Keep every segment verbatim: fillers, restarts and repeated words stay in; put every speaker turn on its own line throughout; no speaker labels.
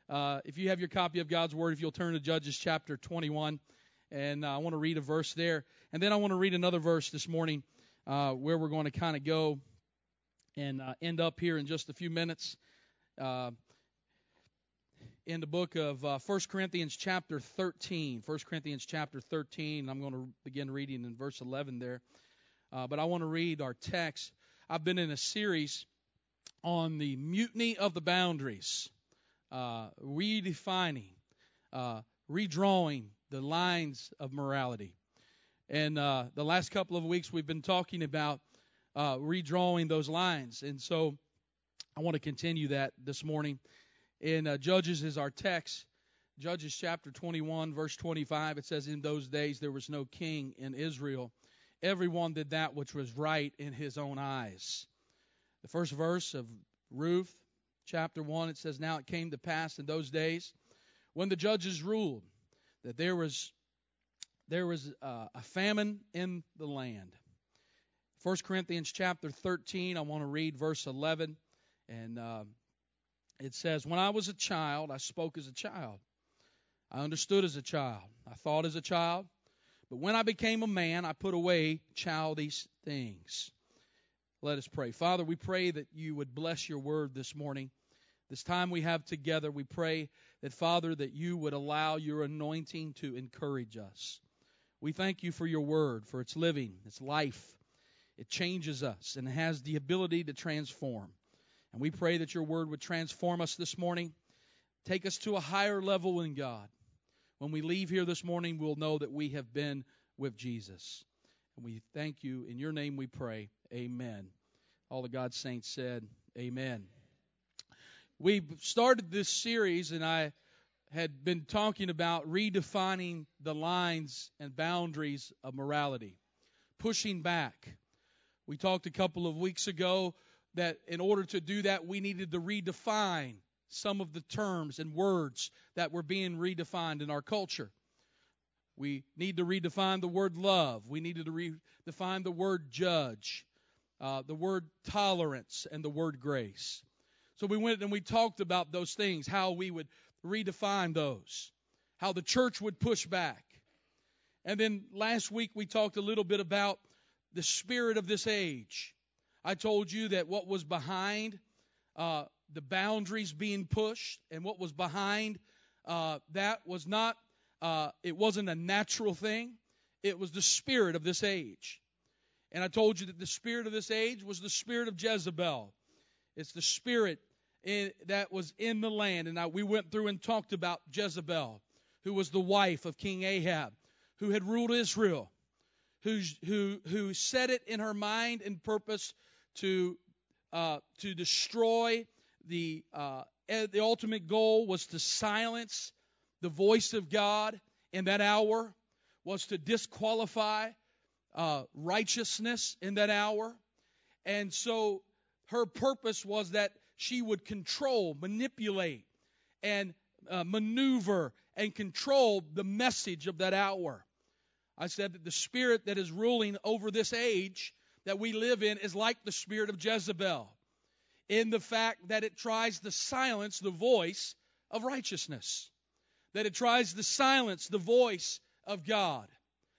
Uh, if you have your copy of God's Word, if you'll turn to Judges chapter twenty-one, and uh, I want to read a verse there. And then I want to read another verse this morning uh, where we're going to kind of go and uh, end up here in just a few minutes. Uh, in the book of uh, First Corinthians chapter thirteen. First Corinthians chapter thirteen. I'm going to begin reading in verse eleven there. Uh, but I want to read our text. I've been in a series on the mutiny of the boundaries, uh, redefining, uh, redrawing the lines of morality. And uh, the last couple of weeks we've been talking about uh, redrawing those lines. And so I want to continue that this morning. In uh, Judges is our text. Judges chapter twenty-one, verse twenty-five, it says, "In those days there was no king in Israel. Everyone did that which was right in his own eyes." The first verse of Ruth, chapter one, it says, "Now it came to pass in those days when the judges ruled that there was there was uh, a famine in the land." First Corinthians chapter thirteen, I want to read verse eleven, and uh, it says, "When I was a child, I spoke as a child. I understood as a child. I thought as a child. But when I became a man, I put away childish things." Let us pray. Father, we pray that you would bless your word this morning. This time we have together, we pray that, Father, that you would allow your anointing to encourage us. We thank you for your word, for its living, its life. It changes us and has the ability to transform. And we pray that your word would transform us this morning, take us to a higher level in God. When we leave here this morning, we'll know that we have been with Jesus. And we thank you. In your name we pray. Amen. All the God's saints said, amen. We started this series, and I had been talking about redefining the lines and boundaries of morality, pushing back. We talked a couple of weeks ago that in order to do that, we needed to redefine some of the terms and words that were being redefined in our culture. We need to redefine the word love. We needed to redefine the word judge, uh, the word tolerance, and the word grace. So we went and we talked about those things, how we would redefine those, how the church would push back. And then last week we talked a little bit about the spirit of this age. I told you that what was behind uh, the boundaries being pushed and what was behind uh, that was not, uh, it wasn't a natural thing. It was the spirit of this age. And I told you that the spirit of this age was the spirit of Jezebel. It's the spirit in, that was in the land. And I, we went through and talked about Jezebel, who was the wife of King Ahab, who had ruled Israel, who, who, who set it in her mind and purpose to uh, to destroy the uh, the ultimate goal was to silence the voice of God in that hour, was to disqualify uh, righteousness in that hour. And so her purpose was that she would control, manipulate, and uh, maneuver and control the message of that hour. I said that the spirit that is ruling over this age that we live in is like the spirit of Jezebel, in the fact that it tries to silence the voice of righteousness, that it tries to silence the voice of God,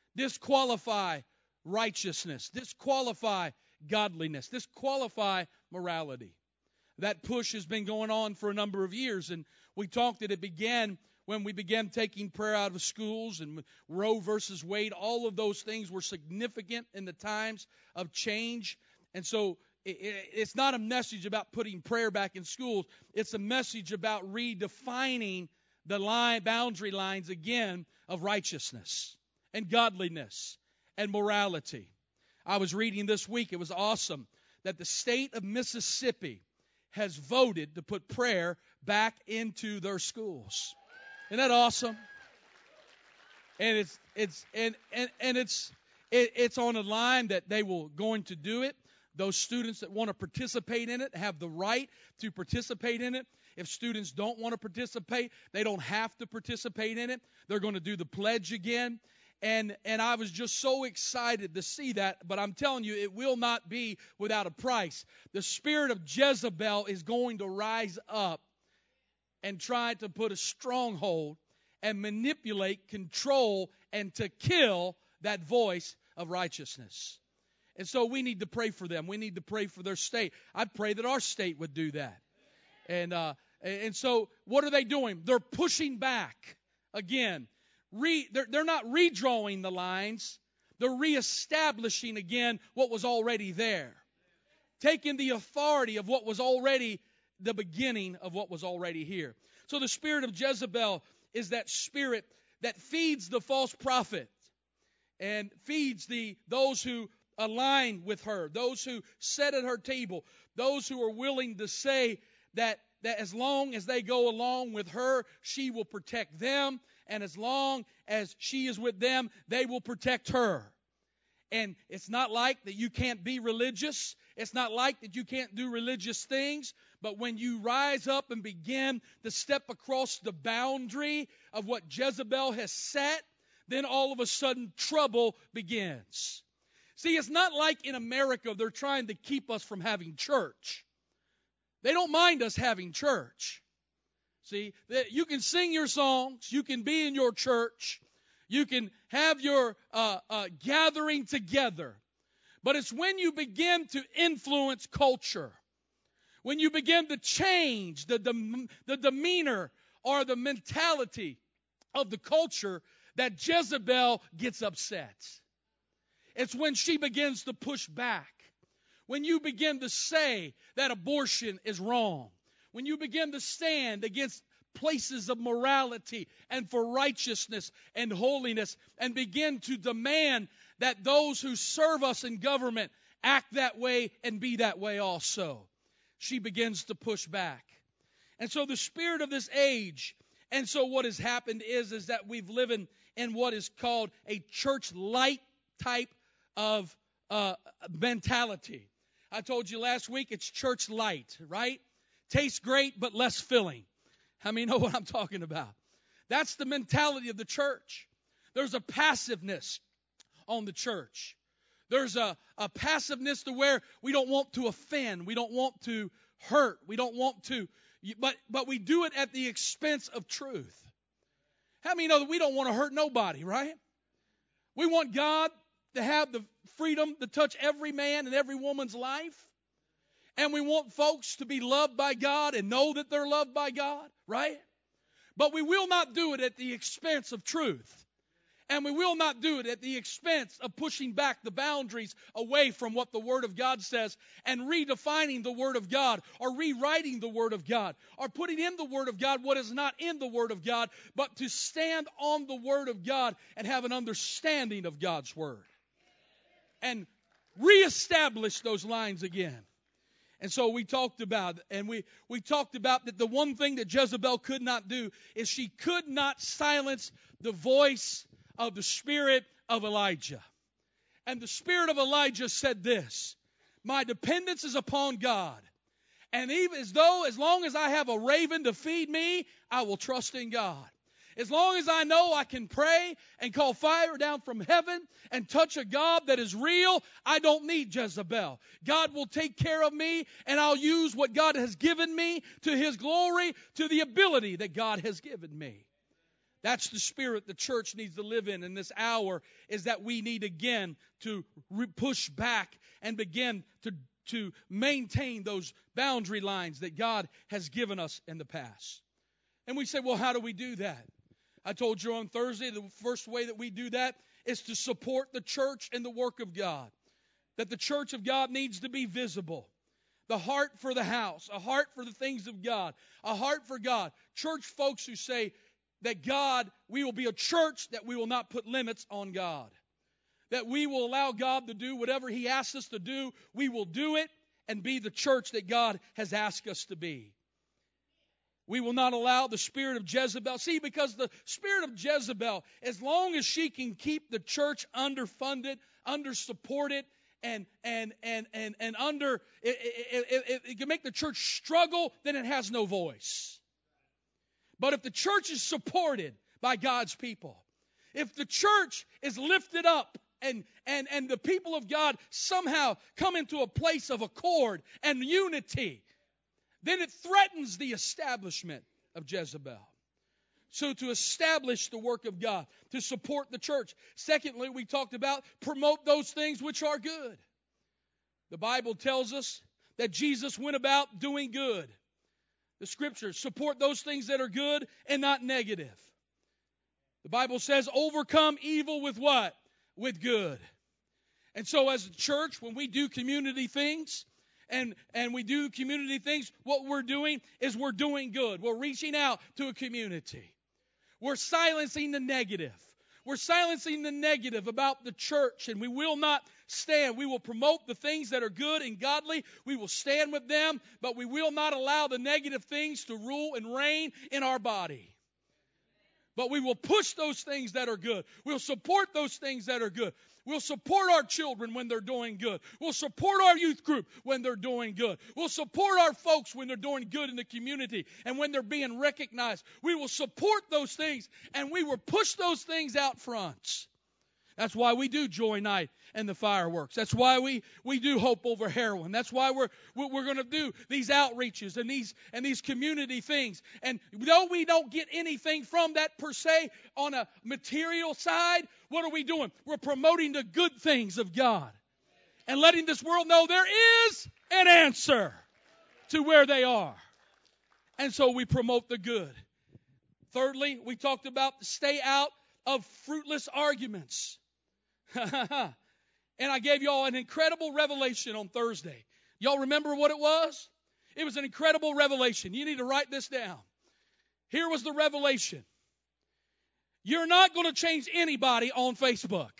disqualify righteousness, disqualify godliness, disqualify morality. That push has been going on for a number of years, and we talked that it began when we began taking prayer out of schools, and Roe versus Wade. All of those things were significant in the times of change. And so it, it, it's not a message about putting prayer back in schools. It's a message about redefining the line, boundary lines again of righteousness and godliness and morality. I was reading this week, it was awesome, that the state of Mississippi has voted to put prayer back into their schools. Isn't that awesome? And it's it's and and, and it's it, it's on a line that they will going to do it. Those students that want to participate in it have the right to participate in it. If students don't want to participate, they don't have to participate in it. They're going to do the pledge again. And and I was just so excited to see that. But I'm telling you, it will not be without a price. The spirit of Jezebel is going to rise up and try to put a stronghold and manipulate, control, and to kill that voice of righteousness. And so we need to pray for them. We need to pray for their state. I pray that our state would do that. And uh, and so what are they doing? They're pushing back again. Re, they're, they're not redrawing the lines. They're reestablishing again what was already there. Taking the authority of what was already the beginning of what was already here. So the spirit of Jezebel is that spirit that feeds the false prophet and feeds the those who align with her, those who sit at her table, those who are willing to say that, that as long as they go along with her, she will protect them, and as long as she is with them, they will protect her. And it's not like that you can't be religious. It's not like that you can't do religious things. But when you rise up and begin to step across the boundary of what Jezebel has set, then all of a sudden trouble begins. See, it's not like in America they're trying to keep us from having church. They don't mind us having church. See, you can sing your songs. You can be in your church. You can have your uh, uh, gathering together. But it's when you begin to influence culture, when you begin to change the, the, the demeanor or the mentality of the culture, that Jezebel gets upset. It's when she begins to push back. When you begin to say that abortion is wrong. When you begin to stand against places of morality and for righteousness and holiness and begin to demand that those who serve us in government act that way and be that way also. She begins to push back. And so the spirit of this age, and so what has happened is, is that we've lived in, in what is called a church light type of uh, mentality. I told you last week it's church light, right? Tastes great, but less filling. How many know what I'm talking about? That's the mentality of the church. There's a passiveness on the church. There's a, a passiveness to where we don't want to offend. We don't want to hurt. We don't want to, but, but we do it at the expense of truth. How many know that we don't want to hurt nobody, right? We want God to have the freedom to touch every man and every woman's life. And we want folks to be loved by God and know that they're loved by God, right? But we will not do it at the expense of truth. And we will not do it at the expense of pushing back the boundaries away from what the Word of God says and redefining the Word of God or rewriting the Word of God or putting in the Word of God what is not in the Word of God, but to stand on the Word of God and have an understanding of God's Word and reestablish those lines again. And so we talked about, and we, we talked about that the one thing that Jezebel could not do is she could not silence the voice of the spirit of Elijah. And the spirit of Elijah said this: my dependence is upon God. And even as though, as long as I have a raven to feed me, I will trust in God. As long as I know I can pray and call fire down from heaven and touch a God that is real, I don't need Jezebel. God will take care of me, and I'll use what God has given me to His glory, to the ability that God has given me. That's the spirit the church needs to live in in this hour, is that we need again to re- push back and begin to, to maintain those boundary lines that God has given us in the past. And we say, well, how do we do that? I told you on Thursday, the first way that we do that is to support the church and the work of God. That the church of God needs to be visible. The heart for the house, a heart for the things of God, a heart for God. Church folks who say that God, we will be a church that we will not put limits on God. That we will allow God to do whatever He asks us to do. We will do it and be the church that God has asked us to be. We will not allow the spirit of Jezebel. See, because the spirit of Jezebel, as long as she can keep the church underfunded, under-supported, and and and and and under, it, it, it, it can make the church struggle, then it has no voice. But if the church is supported by God's people, if the church is lifted up, and and and the people of God somehow come into a place of accord and unity, then it threatens the establishment of Jezebel. So to establish the work of God, to support the church. Secondly, we talked about promote those things which are good. The Bible tells us that Jesus went about doing good. The Scriptures support those things that are good and not negative. The Bible says overcome evil with what? With good. And so as a church, when we do community things, and, and we do community things, what we're doing is we're doing good. We're reaching out to a community. We're silencing the negative. We're silencing the negative about the church, and we will not stand. We will promote the things that are good and godly. We will stand with them, but we will not allow the negative things to rule and reign in our body. But we will push those things that are good. We'll support those things that are good. We'll support our children when they're doing good. We'll support our youth group when they're doing good. We'll support our folks when they're doing good in the community and when they're being recognized. We will support those things, and we will push those things out front. That's why we do Joy Night and the fireworks. That's why we, we do Hope Over Heroin. That's why we're we're going to do these outreaches and these and these community things. And though we don't get anything from that per se on a material side, what are we doing? We're promoting the good things of God and letting this world know there is an answer to where they are. And so we promote the good. Thirdly, we talked about stay out of fruitless arguments. And I gave y'all an incredible revelation on Thursday. Y'all remember what it was? It was an incredible revelation. You need to write this down. Here was the revelation. You're not going to change anybody on Facebook.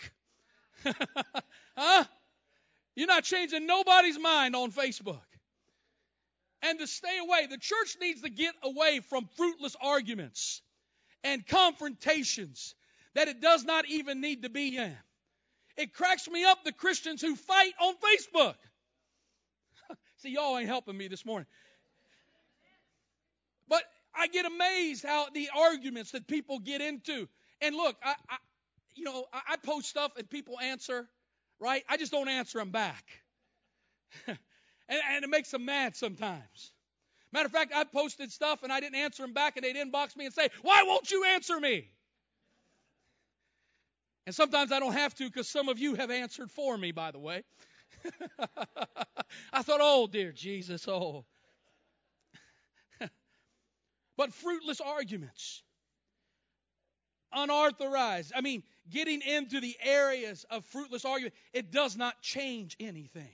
Huh? You're not changing nobody's mind on Facebook. And to stay away, the church needs to get away from fruitless arguments and confrontations that it does not even need to be in. It cracks me up, the Christians who fight on Facebook. See, y'all ain't helping me this morning. But I get amazed how the arguments that people get into. And look, I, I you know, I, I post stuff and people answer, right? I just don't answer them back. and, and it makes them mad sometimes. Matter of fact, I posted stuff and I didn't answer them back, and they'd inbox me and say, "Why won't you answer me?" And sometimes I don't have to, because some of you have answered for me, by the way. I thought, oh, dear Jesus, oh. But fruitless arguments, unauthorized, I mean, getting into the areas of fruitless argument, it does not change anything.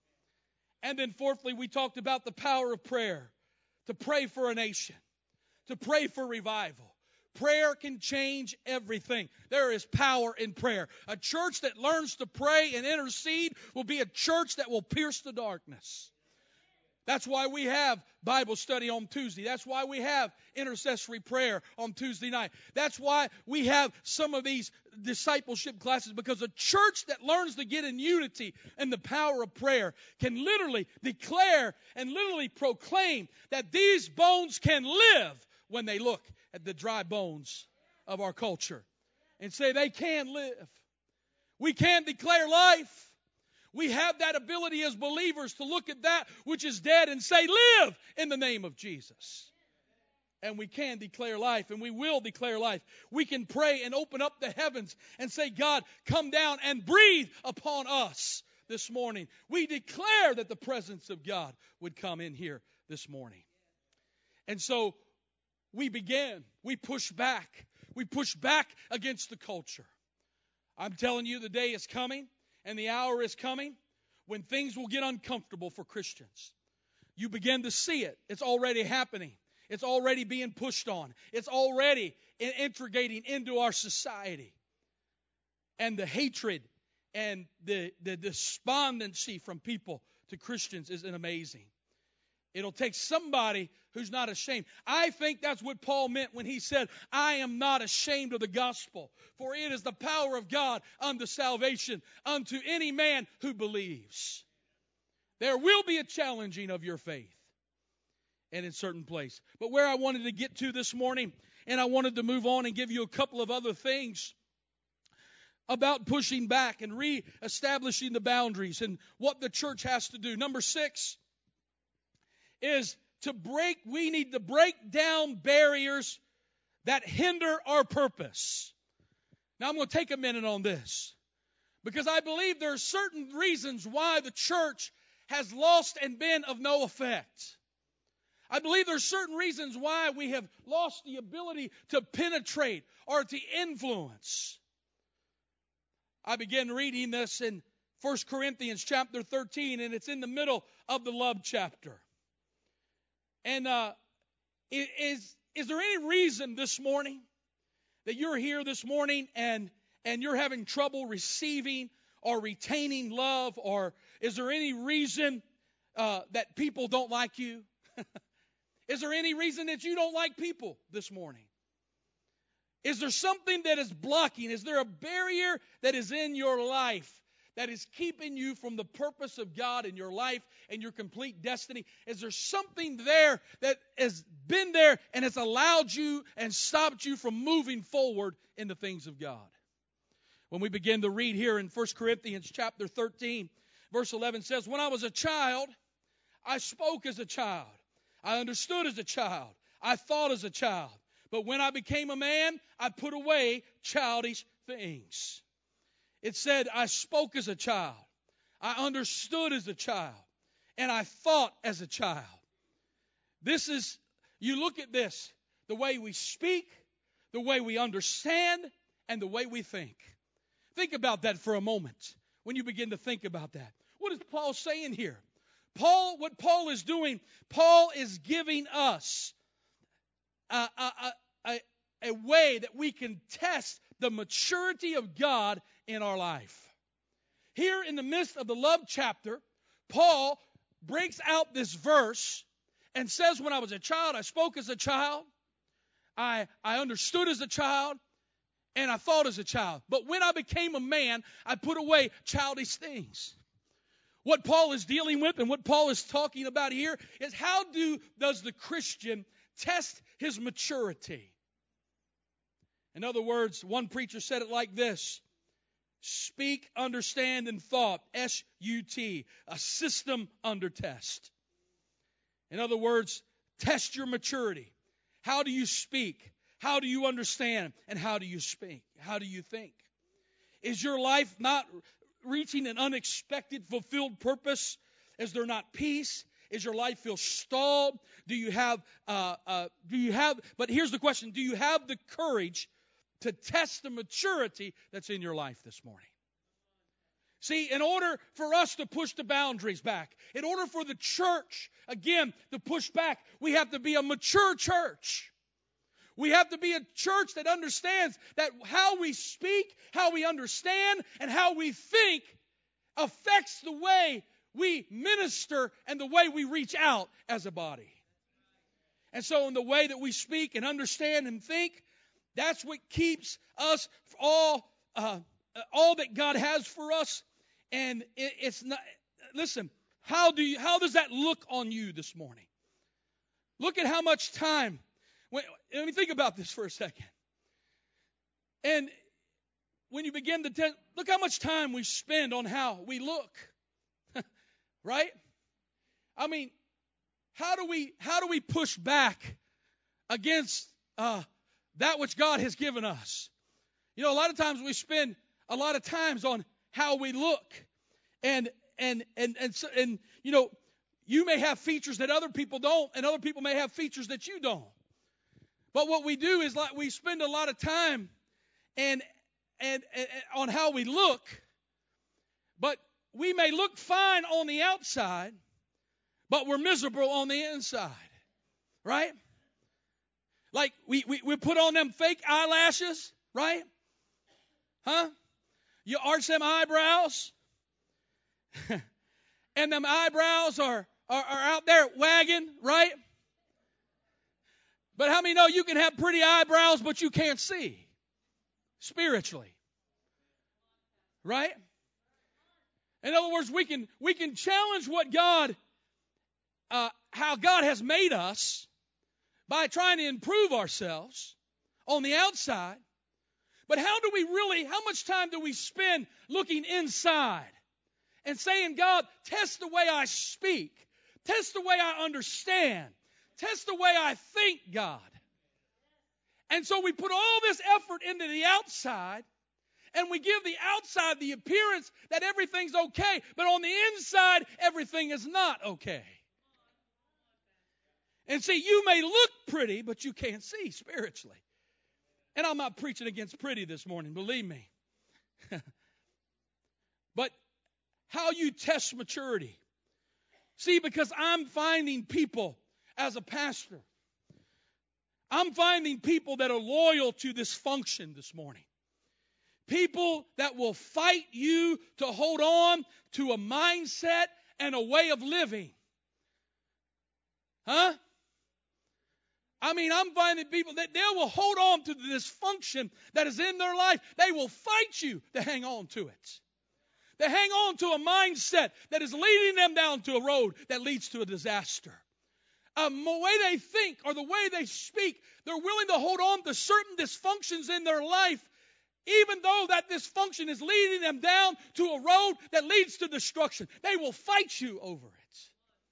And then fourthly, we talked about the power of prayer, to pray for a nation, to pray for revival. Prayer can change everything. There is power in prayer. A church that learns to pray and intercede will be a church that will pierce the darkness. That's why we have Bible study on Tuesday. That's why we have intercessory prayer on Tuesday night. That's why we have some of these discipleship classes, because a church that learns to get in unity and the power of prayer can literally declare and literally proclaim that these bones can live when they look at the dry bones of our culture and say they can live. We can declare life. We have that ability as believers to look at that which is dead and say, live in the name of Jesus. And we can declare life, and we will declare life. We can pray and open up the heavens and say, God, come down and breathe upon us this morning. We declare that the presence of God would come in here this morning. And so we began, we push back. We push back against the culture. I'm telling you, the day is coming and the hour is coming when things will get uncomfortable for Christians. You begin to see it. It's already happening. It's already being pushed on. It's already integrating into our society. And the hatred and the, the despondency from people to Christians is amazing. It'll take somebody who's not ashamed. I think that's what Paul meant when he said, I am not ashamed of the gospel, for it is the power of God unto salvation, unto any man who believes. There will be a challenging of your faith, and in certain place. But where I wanted to get to this morning, and I wanted to move on and give you a couple of other things about pushing back and reestablishing the boundaries and what the church has to do. Number six is to break, we need to break down barriers that hinder our purpose. Now I'm going to take a minute on this, because I believe there are certain reasons why the church has lost and been of no effect. I believe there are certain reasons why we have lost the ability to penetrate or to influence. I began reading this in First Corinthians chapter thirteen, and it's in the middle of the love chapter. And uh, is, is there any reason this morning that you're here this morning and, and you're having trouble receiving or retaining love? Or is there any reason uh, that people don't like you? Is there any reason that you don't like people this morning? Is there something that is blocking? Is there a barrier that is in your life that is keeping you from the purpose of God in your life and your complete destiny? Is there something there that has been there and has allowed you and stopped you from moving forward in the things of God? When we begin to read here in First Corinthians chapter thirteen, verse eleven says, "When I was a child, I spoke as a child. I understood as a child. I thought as a child. But when I became a man, I put away childish things." It said, I spoke as a child. I understood as a child. And I thought as a child. This is, you look at this, the way we speak, the way we understand, and the way we think. Think about that for a moment when you begin to think about that. What is Paul saying here? Paul, what Paul is doing, Paul is giving us a, a, a, a way that we can test the maturity of God in our life. Here in the midst of the love chapter, Paul breaks out this verse and says, when I was a child, I spoke as a child, I, I understood as a child, and I thought as a child. But when I became a man, I put away childish things. What Paul is dealing with and what Paul is talking about here is how do does the Christian test his maturity? In other words, one preacher said it like this: speak, understand, and thought, S U T, a system under test. In other words, test your maturity. How do you speak? How do you understand? And how do you speak? How do you think? Is your life not reaching an unexpected, fulfilled purpose? Is there not peace? Is your life feel stalled? Do you have, uh, uh, do you have, but here's the question, do you have the courage to test the maturity that's in your life this morning? See, in order for us to push the boundaries back, in order for the church, again, to push back, we have to be a mature church. We have to be a church that understands that how we speak, how we understand, and how we think affects the way we minister and the way we reach out as a body. And so in the way that we speak and understand and think, that's what keeps us all, uh, all that God has for us. And it, it's not. Listen, how do you? How does that look on you this morning? Look at how much time. When, let me think about this for a second. And when you begin to te- look how much time we spend on how we look, right? I mean, how do we? How do we push back against? Uh, That which God has given us. You know, a lot of times we spend a lot of times on how we look. And, and, and, and, and, and, you know, you may have features that other people don't, and other people may have features that you don't. But what we do is like we spend a lot of time and, and, and on how we look, but we may look fine on the outside, but we're miserable on the inside. Right? Like, we, we, we put on them fake eyelashes, right? Huh? You arch them eyebrows. And them eyebrows are, are, are out there wagging, right? But how many know you can have pretty eyebrows, but you can't see spiritually? Right? In other words, we can, we can challenge what God, uh, how God has made us, by trying to improve ourselves on the outside. But how do we really, how much time do we spend looking inside and saying, God, test the way I speak. Test the way I understand. Test the way I think, God. And so we put all this effort into the outside, and we give the outside the appearance that everything's okay, but on the inside, everything is not okay. And see, you may look pretty, but you can't see spiritually. And I'm not preaching against pretty this morning, believe me. But how you test maturity. See, because I'm finding people as a pastor, I'm finding people that are loyal to this function this morning. People that will fight you to hold on to a mindset and a way of living. Huh? I mean, I'm finding people that they will hold on to this function that is in their life. They will fight you to hang on to it. They hang on to a mindset that is leading them down to a road that leads to a disaster. Um, the way they think or the way they speak, they're willing to hold on to certain dysfunctions in their life, even though that dysfunction is leading them down to a road that leads to destruction. They will fight you over it.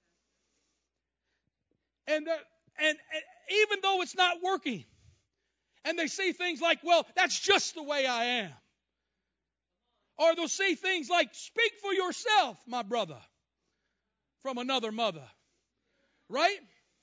And, uh, and, and even though it's not working, and they say things like, well, that's just the way I am. Or they'll say things like, speak for yourself, my brother, from another mother. Right?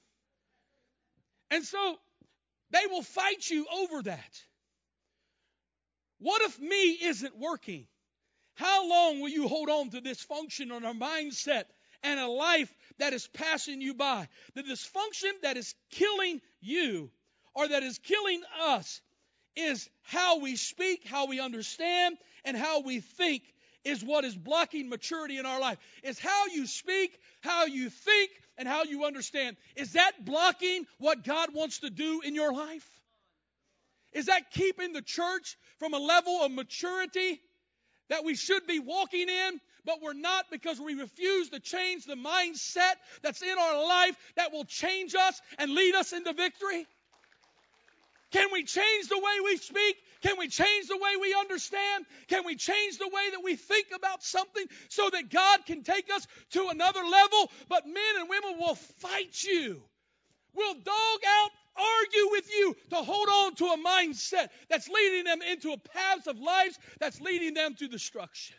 And so they will fight you over that. What if me isn't working? How long will you hold on to this function on a mindset and a life that is passing you by? The dysfunction that is killing you or that is killing us is how we speak, how we understand, and how we think is what is blocking maturity in our life. Is how you speak, how you think, and how you understand. Is that blocking what God wants to do in your life? Is that keeping the church from a level of maturity that we should be walking in, but we're not because we refuse to change the mindset that's in our life that will change us and lead us into victory? Can we change the way we speak? Can we change the way we understand? Can we change the way that we think about something so that God can take us to another level? But men and women will fight you, will dog out, argue with you to hold on to a mindset that's leading them into a path of lives that's leading them to destruction.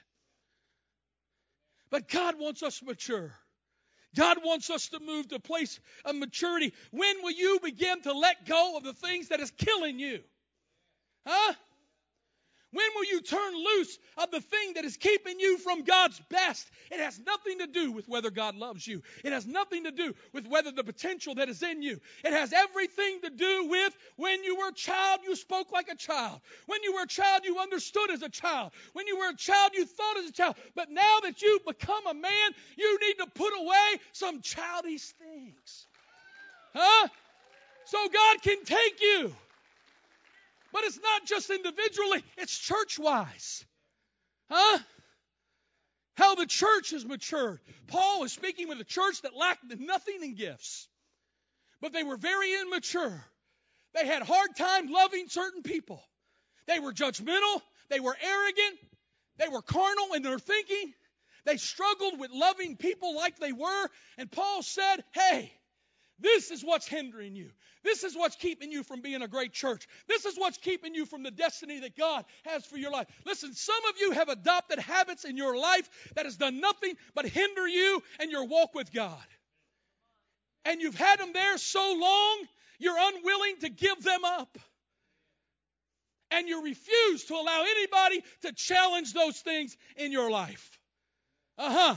But God wants us mature. God wants us to move to a place of maturity. When will you begin to let go of the things that is killing you? Huh? When will you turn loose of the thing that is keeping you from God's best? It has nothing to do with whether God loves you. It has nothing to do with whether the potential that is in you. It has everything to do with when you were a child, you spoke like a child. When you were a child, you understood as a child. When you were a child, you thought as a child. But now that you've become a man, you need to put away some childish things. Huh? So God can take you. But it's not just individually, it's church-wise. Huh? How the church has matured. Paul is speaking with a church that lacked nothing in gifts. But they were very immature. They had a hard time loving certain people. They were judgmental. They were arrogant. They were carnal in their thinking. They struggled with loving people like they were. And Paul said, hey, this is what's hindering you. This is what's keeping you from being a great church. This is what's keeping you from the destiny that God has for your life. Listen, some of you have adopted habits in your life that has done nothing but hinder you and your walk with God. And you've had them there so long, you're unwilling to give them up. And you refuse to allow anybody to challenge those things in your life. Uh-huh.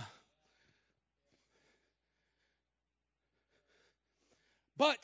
But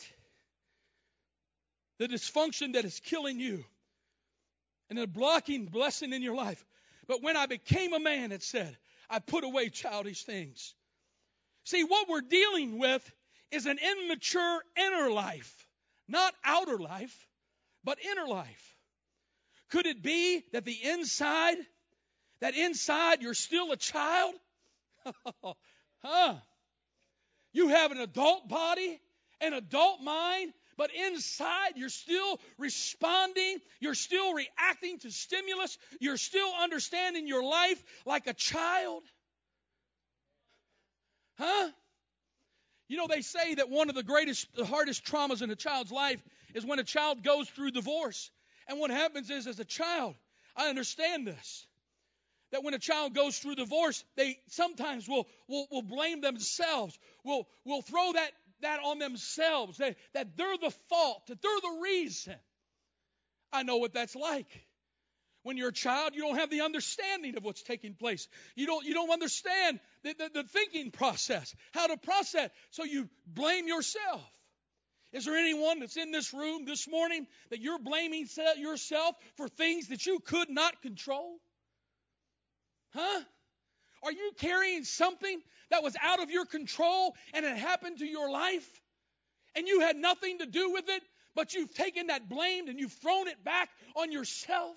the dysfunction that is killing you and the blocking blessing in your life. But when I became a man, it said, I put away childish things. See, what we're dealing with is an immature inner life. Not outer life, but inner life. Could it be that the inside, that inside you're still a child? Huh? You have an adult body, an adult mind, but inside you're still responding, you're still reacting to stimulus, you're still understanding your life like a child. Huh? You know, they say that one of the greatest, the hardest traumas in a child's life is when a child goes through divorce. And what happens is, as a child, I understand this, that when a child goes through divorce, they sometimes will will, will blame themselves, will will throw that, that on themselves, that, that they're the fault, that they're the reason. I know what that's like. When you're a child, you don't have the understanding of what's taking place. You don't, you don't understand the, the, the thinking process, how to process, so you blame yourself. Is there anyone that's in this room this morning that you're blaming yourself for things that you could not control? Huh? Are you carrying something that was out of your control and it happened to your life and you had nothing to do with it, but you've taken that blame and you've thrown it back on yourself?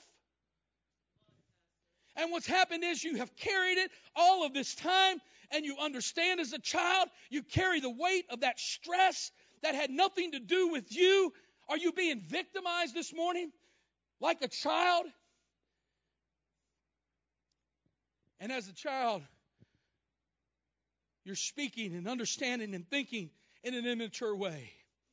And what's happened is you have carried it all of this time, and you understand as a child, you carry the weight of that stress that had nothing to do with you. Are you being victimized this morning like a child? And as a child, you're speaking and understanding and thinking in an immature way.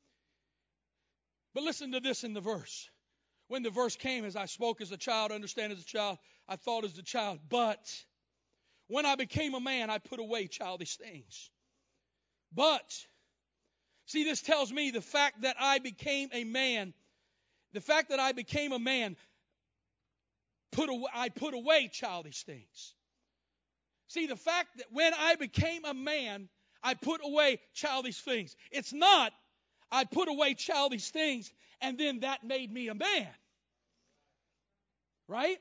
But listen to this in the verse. When the verse came, as I spoke as a child, understand as a child, I thought as a child. But when I became a man, I put away childish things. But, see, this tells me the fact that I became a man, the fact that I became a man, put away, I put away childish things. See, the fact that when I became a man, I put away childish things. It's not, I put away childish things, and then that made me a man. Right?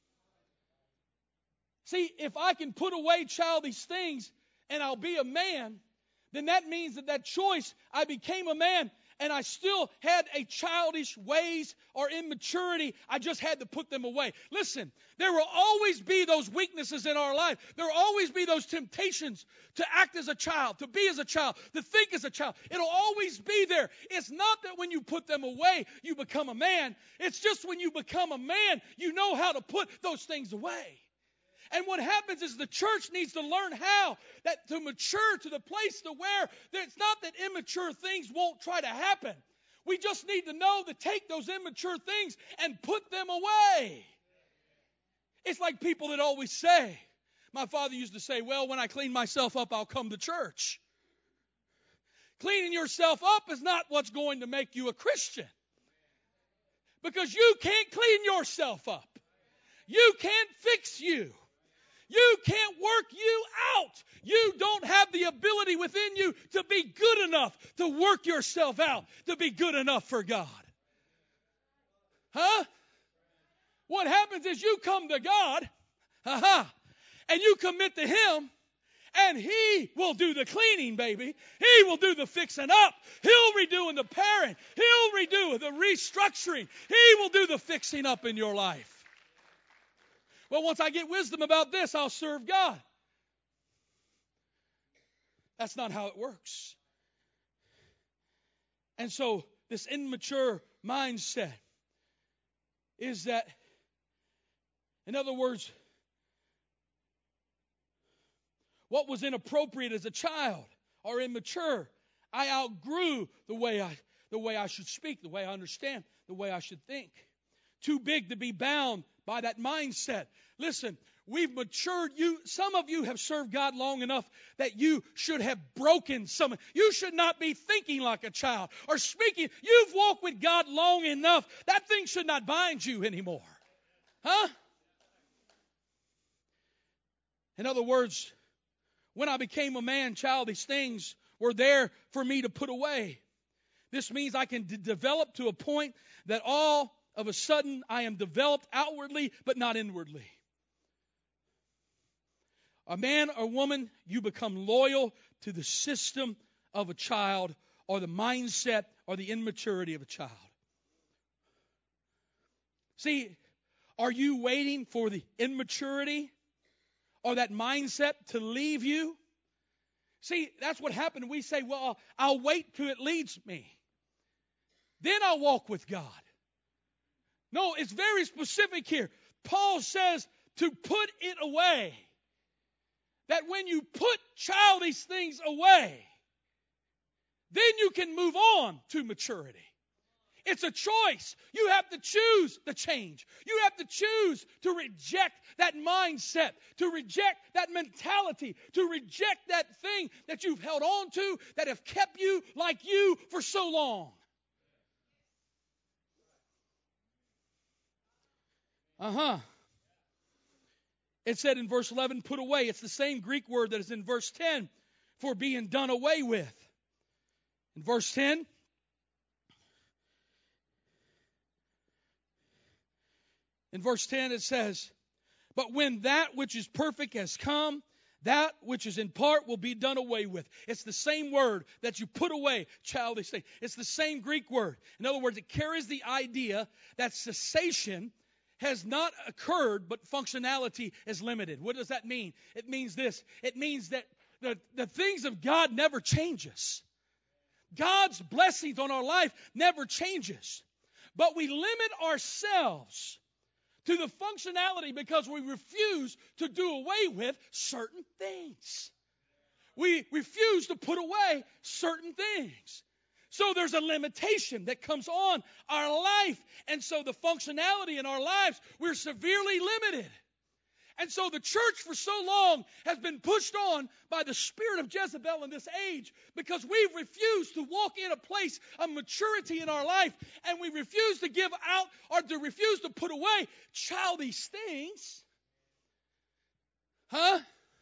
See, if I can put away childish things and I'll be a man, then that means that that choice, I became a man and I still had a childish ways or immaturity. I just had to put them away. Listen, there will always be those weaknesses in our life. There will always be those temptations to act as a child, to be as a child, to think as a child. It'll always be there. It's not that when you put them away, you become a man. It's just when you become a man, you know how to put those things away. And what happens is the church needs to learn how that to mature to the place to where it's not that immature things won't try to happen. We just need to know to take those immature things and put them away. It's like people that always say, my father used to say, well, when I clean myself up, I'll come to church. Cleaning yourself up is not what's going to make you a Christian. Because you can't clean yourself up. You can't fix you. You can't work you out. You don't have the ability within you to be good enough to work yourself out, to be good enough for God. Huh? What happens is you come to God, uh-huh, and you commit to Him, and He will do the cleaning, baby. He will do the fixing up. He'll redo the pairing. He'll redo the restructuring. He will do the fixing up in your life. Well, once I get wisdom about this, I'll serve God. That's not how it works. And so this immature mindset is that, in other words, what was inappropriate as a child or immature, I outgrew the way I, the way I should speak, the way I understand, the way I should think. Too big to be bound by that mindset. Listen, we've matured. You, some of you have served God long enough that you should have broken some. You should not be thinking like a child or speaking. You've walked with God long enough. That thing should not bind you anymore. Huh? In other words, when I became a man, childish things were there for me to put away. This means I can d- develop to a point that all of a sudden I am developed outwardly, but not inwardly. A man or woman, you become loyal to the system of a child or the mindset or the immaturity of a child. See, are you waiting for the immaturity or that mindset to leave you? See, that's what happened. We say, well, I'll wait till it leads me. Then I'll walk with God. No, it's very specific here. Paul says to put it away. That when you put childish things away, then you can move on to maturity. It's a choice. You have to choose the change. You have to choose to reject that mindset, to reject that mentality, to reject that thing that you've held on to that have kept you like you for so long. Uh-huh. It said in verse eleven, put away. It's the same Greek word that is in verse ten for being done away with. In verse ten, in verse ten it says, but when that which is perfect has come, that which is in part will be done away with. It's the same word that you put away, childish thing. It's the same Greek word. In other words, it carries the idea that cessation has not occurred, but functionality is limited. What does that mean? It means this. It means that the, the things of God never changes. God's blessings on our life never changes. But we limit ourselves to the functionality because we refuse to do away with certain things. We refuse to put away certain things. So there's a limitation that comes on our life. And so the functionality in our lives, we're severely limited. And so the church for so long has been pushed on by the spirit of Jezebel in this age because we've refused to walk in a place of maturity in our life, and we refuse to give out or to refuse to put away childish things. Huh?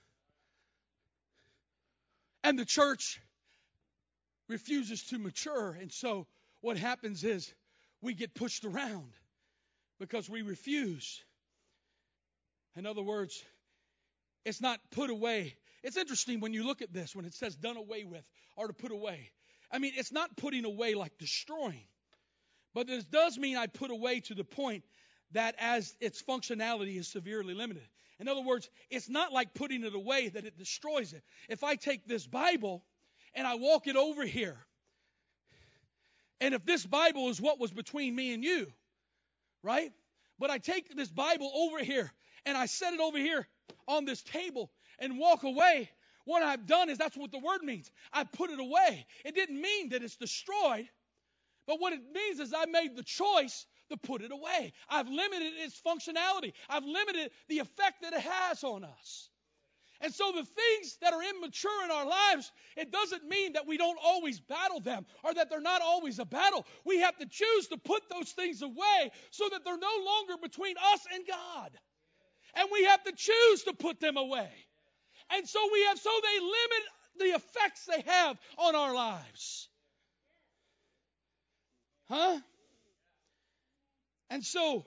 And the church refuses to mature, and so what happens is we get pushed around because we refuse. In other words, it's not put away. It's interesting when you look at this, when it says done away with or to put away. I mean, it's not putting away like destroying. But this does mean I put away to the point that as its functionality is severely limited. In other words, it's not like putting it away that it destroys it. If I take this Bible and I walk it over here, and if this Bible is what was between me and you, right? But I take this Bible over here, and I set it over here on this table and walk away. What I've done is that's what the word means. I put it away. It didn't mean that it's destroyed. But what it means is I made the choice to put it away. I've limited its functionality. I've limited the effect that it has on us. And so the things that are immature in our lives, it doesn't mean that we don't always battle them or that they're not always a battle. We have to choose to put those things away so that they're no longer between us and God. And we have to choose to put them away. And so we have, so they limit the effects they have on our lives. Huh? And so,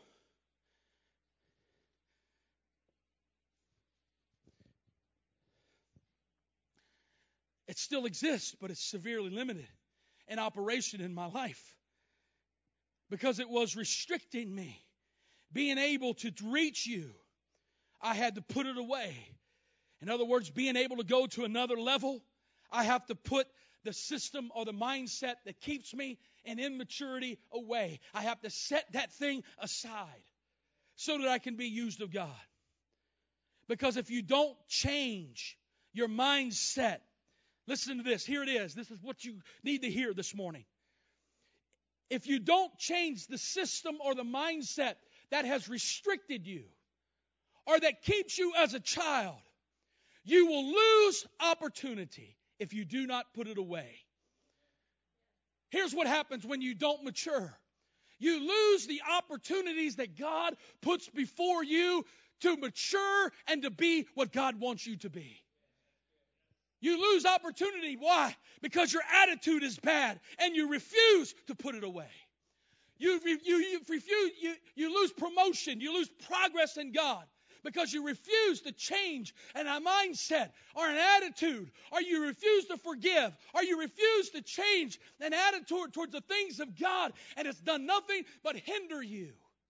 it still exists, but it's severely limited in operation in my life because it was restricting me. Being able to reach you, I had to put it away. In other words, being able to go to another level, I have to put the system or the mindset that keeps me in immaturity away. I have to set that thing aside so that I can be used of God. Because if you don't change your mindset, listen to this. Here it is. This is what you need to hear this morning. If you don't change the system or the mindset that has restricted you or that keeps you as a child, you will lose opportunity if you do not put it away. Here's what happens when you don't mature. You lose the opportunities that God puts before you to mature and to be what God wants you to be. You lose opportunity. Why? Because your attitude is bad and you refuse to put it away. You, you, you, refuse, you, you lose promotion. You lose progress in God because you refuse to change an, a mindset or an attitude, or you refuse to forgive, or you refuse to change an attitude towards the things of God, and it's done nothing but hinder you.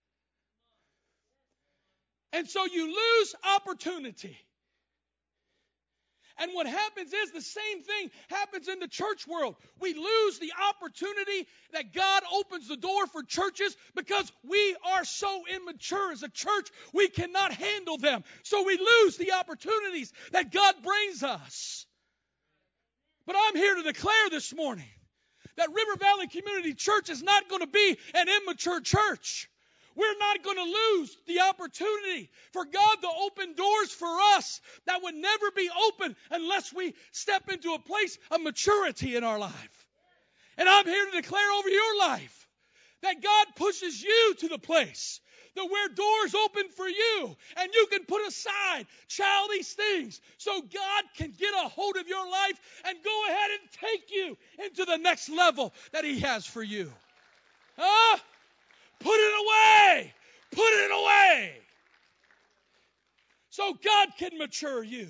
And so you lose opportunity. And what happens is the same thing happens in the church world. We lose the opportunity that God opens the door for churches because we are so immature as a church, we cannot handle them. So we lose the opportunities that God brings us. But I'm here to declare this morning that River Valley Community Church is not going to be an immature church. We're not going to lose the opportunity for God to open doors for us that would never be open unless we step into a place of maturity in our life. And I'm here to declare over your life that God pushes you to the place that where doors open for you and you can put aside childish things so God can get a hold of your life and go ahead and take you into the next level that He has for you. Huh? Put it away. Put it away. So God can mature you.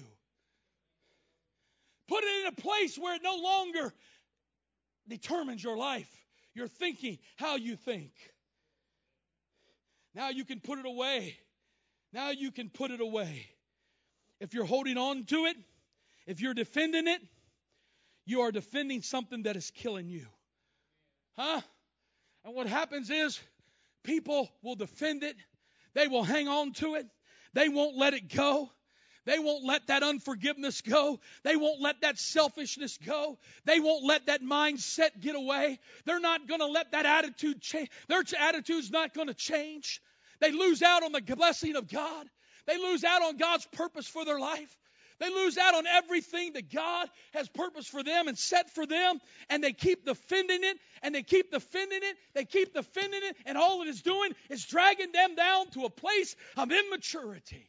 Put it in a place where it no longer determines your life. Your thinking, how you think. Now you can put it away. Now you can put it away. If you're holding on to it, if you're defending it, you are defending something that is killing you. Huh? And what happens is people will defend it. They will hang on to it. They won't let it go. They won't let that unforgiveness go. They won't let that selfishness go. They won't let that mindset get away. They're not going to let that attitude change. Their attitude's not going to change. They lose out on the blessing of God. They lose out on God's purpose for their life. They lose out on everything that God has purposed for them and set for them. And they keep defending it, and they keep defending it, they keep defending it, and all it is doing is dragging them down to a place of immaturity.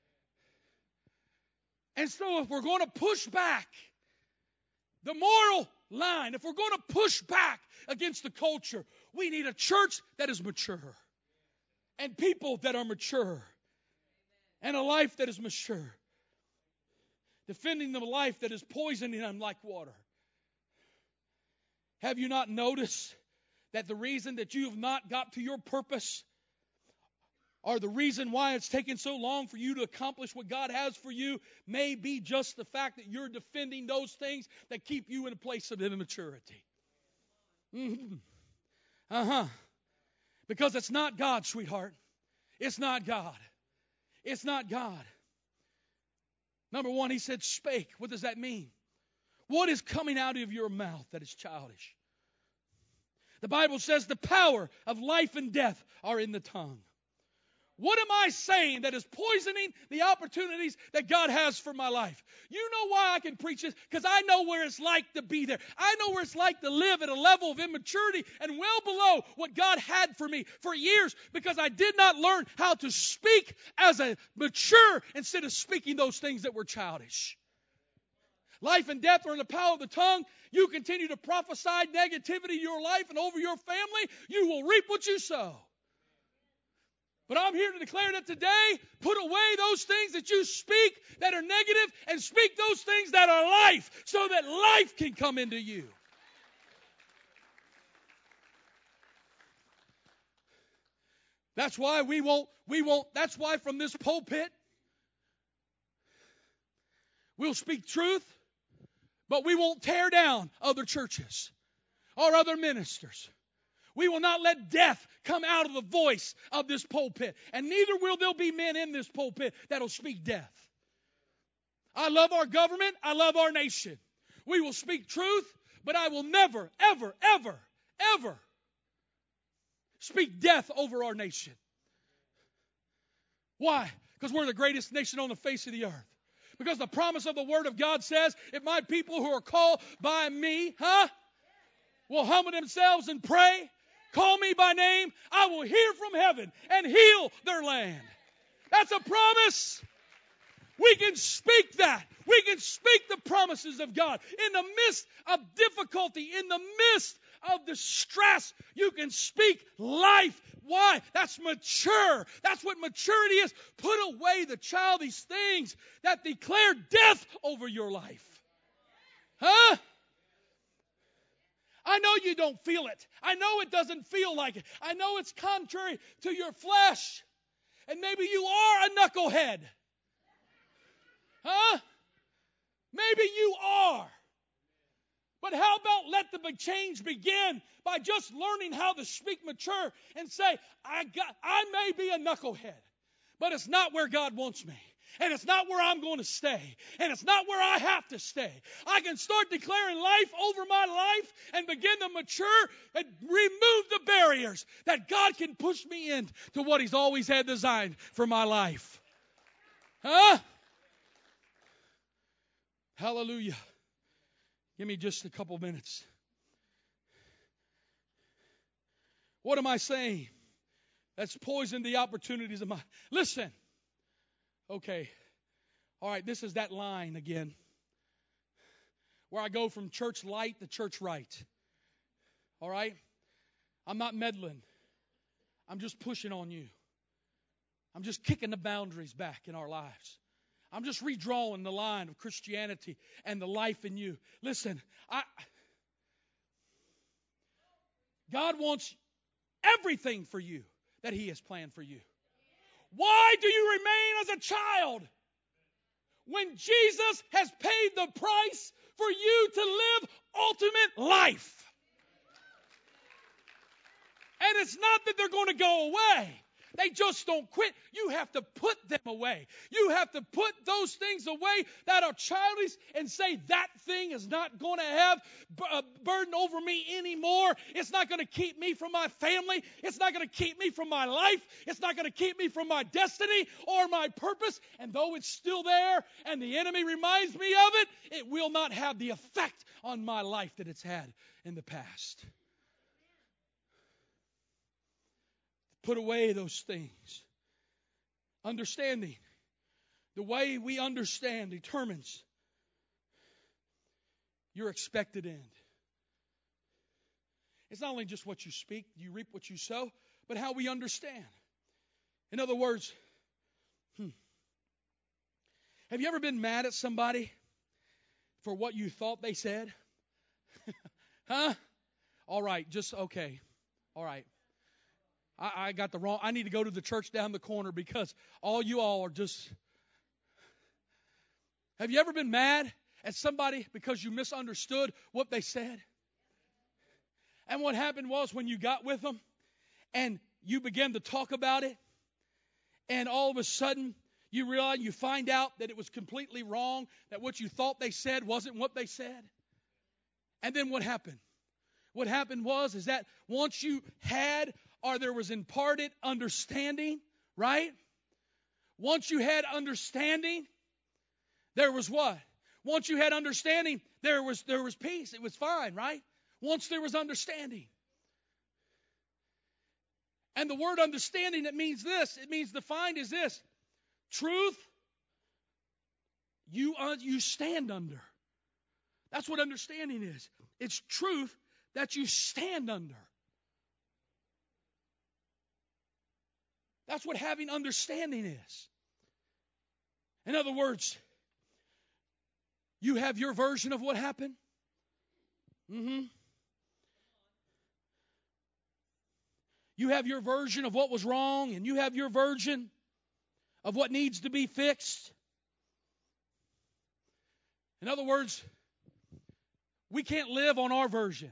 And so if we're going to push back the moral line, if we're going to push back against the culture, we need a church that is mature. And people that are mature. And a life that is mature. Defending the life that is poisoning them like water. Have you not noticed that the reason that you have not got to your purpose, or the reason why it's taken so long for you to accomplish what God has for you, may be just the fact that you're defending those things that keep you in a place of immaturity? Mm-hmm. Uh-huh. Because it's not God, sweetheart. It's not God. It's not God. Number one, he said, spake. What does that mean? What is coming out of your mouth that is childish? The Bible says the power of life and death are in the tongue. What am I saying that is poisoning the opportunities that God has for my life? You know why I can preach this? Because I know where it's like to be there. I know where it's like to live at a level of immaturity and well below what God had for me for years, because I did not learn how to speak as a mature instead of speaking those things that were childish. Life and death are in the power of the tongue. You continue to prophesy negativity in your life and over your family, you will reap what you sow. But I'm here to declare that today, put away those things that you speak that are negative and speak those things that are life, so that life can come into you. That's why we won't, we won't, that's why from this pulpit, we'll speak truth, but we won't tear down other churches or other ministers. We will not let death come out of the voice of this pulpit. And neither will there be men in this pulpit that will speak death. I love our government. I love our nation. We will speak truth, but I will never, ever, ever, ever speak death over our nation. Why? Because we're the greatest nation on the face of the earth. Because the promise of the Word of God says, if my people who are called by me, huh, will humble themselves and pray, call me by name, I will hear from heaven and heal their land. That's a promise. We can speak that. We can speak the promises of God. In the midst of difficulty, in the midst of distress, you can speak life. Why? That's mature. That's what maturity is. Put away the childish things that declare death over your life. Huh? I know you don't feel it. I know it doesn't feel like it. I know it's contrary to your flesh. And maybe you are a knucklehead. Huh? Maybe you are. But how about let the change begin by just learning how to speak mature and say, I got, I may be a knucklehead, but it's not where God wants me. And it's not where I'm going to stay. And it's not where I have to stay. I can start declaring life over my life and begin to mature and remove the barriers that God can push me into what He's always had designed for my life. Huh? Hallelujah. Give me just a couple minutes. What am I saying? That's poisoned the opportunities of my... Listen. Okay. All right, this is that line again. Where I go from church light to church right. All right? I'm not meddling. I'm just pushing on you. I'm just kicking the boundaries back in our lives. I'm just redrawing the line of Christianity and the life in you. Listen, I God wants everything for you that He has planned for you. Why do you remain as a child when Jesus has paid the price for you to live ultimate life? And it's not that they're going to go away. They just don't quit. You have to put them away. You have to put those things away that are childish and say, that thing is not going to have a burden over me anymore. It's not going to keep me from my family. It's not going to keep me from my life. It's not going to keep me from my destiny or my purpose. And though it's still there and the enemy reminds me of it, it will not have the effect on my life that it's had in the past. Put away those things. Understanding. The way we understand determines your expected end. It's not only just what you speak, you reap what you sow, but how we understand. In other words, hmm, have you ever been mad at somebody for what you thought they said? Huh? All right, just okay. All right. I, I got the wrong, I need to go to the church down the corner because all you all are just... Have you ever been mad at somebody because you misunderstood what they said? And what happened was when you got with them and you began to talk about it, and all of a sudden you realize, you find out that it was completely wrong, that what you thought they said wasn't what they said. And then what happened? What happened was is that once you had, or there was imparted understanding, right? Once you had understanding, there was what? Once you had understanding, there was there was peace. It was fine, right? Once there was understanding. And the word understanding, it means this. It means defined as this. Truth, you, uh, you stand under. That's what understanding is. It's truth that you stand under. That's what having understanding is. In other words, you have your version of what happened. Mm-hmm. You have your version of what was wrong, and you have your version of what needs to be fixed. In other words, we can't live on our version.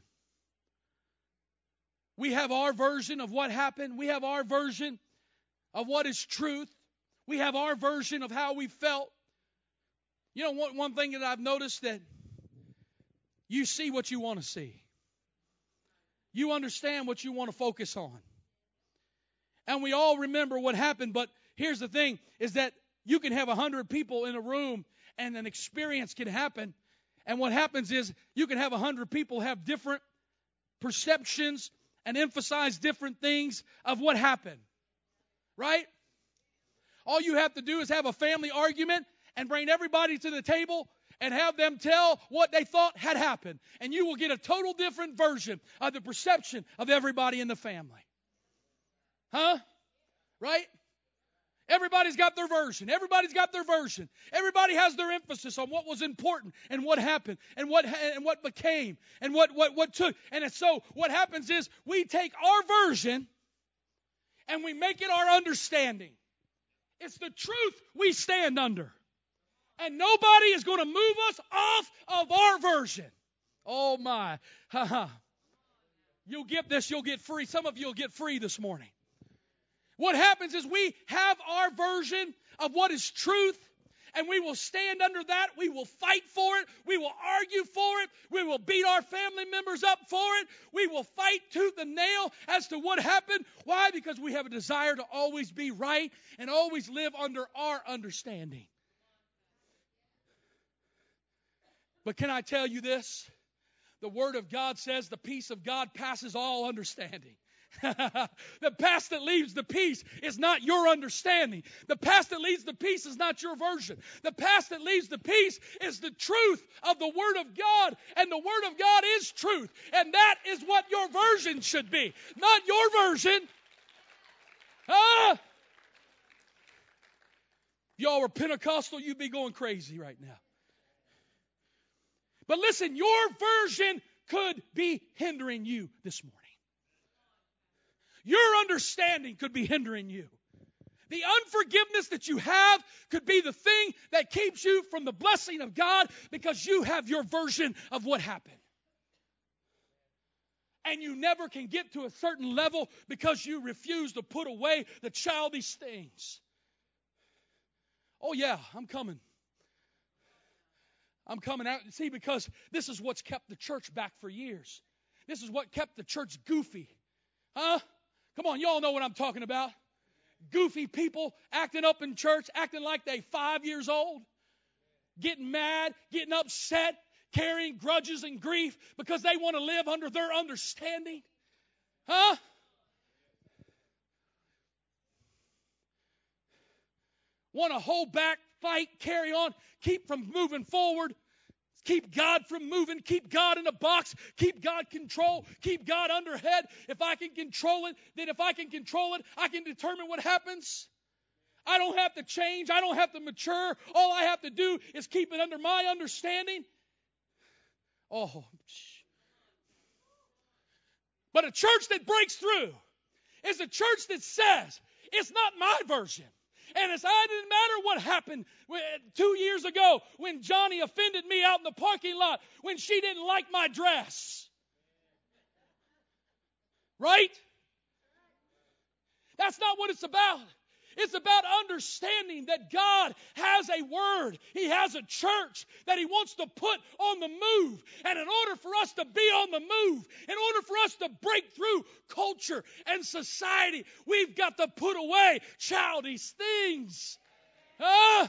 We have our version of what happened. We have our version of what is truth. We have our version of how we felt. You know, one, one thing that I've noticed, that you see what you want to see. You understand what you want to focus on. And we all remember what happened, but here's the thing, is that you can have a hundred people in a room and an experience can happen. And what happens is you can have a hundred people have different perceptions and emphasize different things of what happened. Right? All you have to do is have a family argument and bring everybody to the table and have them tell what they thought had happened. And you will get a total different version of the perception of everybody in the family. Huh? Right? Everybody's got their version. Everybody's got their version. Everybody has their emphasis on what was important and what happened and what and what became and what, what, what took. And so what happens is we take our version and we make it our understanding. It's the truth we stand under. And nobody is going to move us off of our version. Oh my. Ha ha. You'll get this, you'll get free. Some of you will get free this morning. What happens is we have our version of what is truth, and we will stand under that. We will fight for it. We will argue for it. We will beat our family members up for it. We will fight tooth and nail as to what happened. Why? Because we have a desire to always be right and always live under our understanding. But can I tell you this? The Word of God says the peace of God passes all understanding. The path that leads to peace is not your understanding. The path that leads to peace is not your version. The path that leads to peace is the truth of the Word of God. And the Word of God is truth. And that is what your version should be. Not your version. Ah! If y'all were Pentecostal, you'd be going crazy right now. But listen, your version could be hindering you this morning. Your understanding could be hindering you. The unforgiveness that you have could be the thing that keeps you from the blessing of God because you have your version of what happened. And you never can get to a certain level because you refuse to put away the childish things. Oh yeah, I'm coming. I'm coming out. See, because this is what's kept the church back for years. This is what kept the church goofy. Huh? Come on, y'all know what I'm talking about. Goofy people acting up in church, acting like they five years old, getting mad, getting upset, carrying grudges and grief because they want to live under their understanding. Huh? Want to hold back, fight, carry on, keep from moving forward. Keep God from moving. Keep God in a box. Keep God control. Keep God under head. If I can control it, then if I can control it, I can determine what happens. I don't have to change. I don't have to mature. All I have to do is keep it under my understanding. Oh. But a church that breaks through is a church that says, it's not my version. And it's, I didn't matter what happened two years ago when Johnny offended me out in the parking lot when she didn't like my dress. Right? That's not what it's about. It's about understanding that God has a word. He has a church that He wants to put on the move. And in order for us to be on the move, in order for us to break through culture and society, we've got to put away childish things. Ah!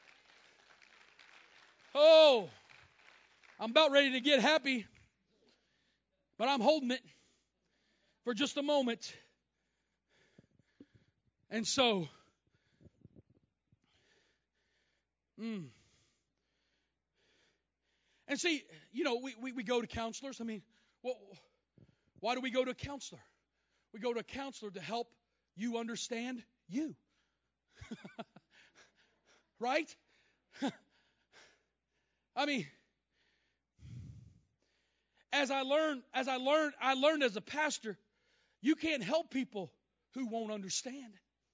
Oh, I'm about ready to get happy, but I'm holding it for just a moment. And so, mm, and see, you know, we, we, we go to counselors. I mean, well, why do we go to a counselor? We go to a counselor to help you understand you. Right? I mean, as I learned, as I learned, I learned as a pastor, you can't help people who won't understand.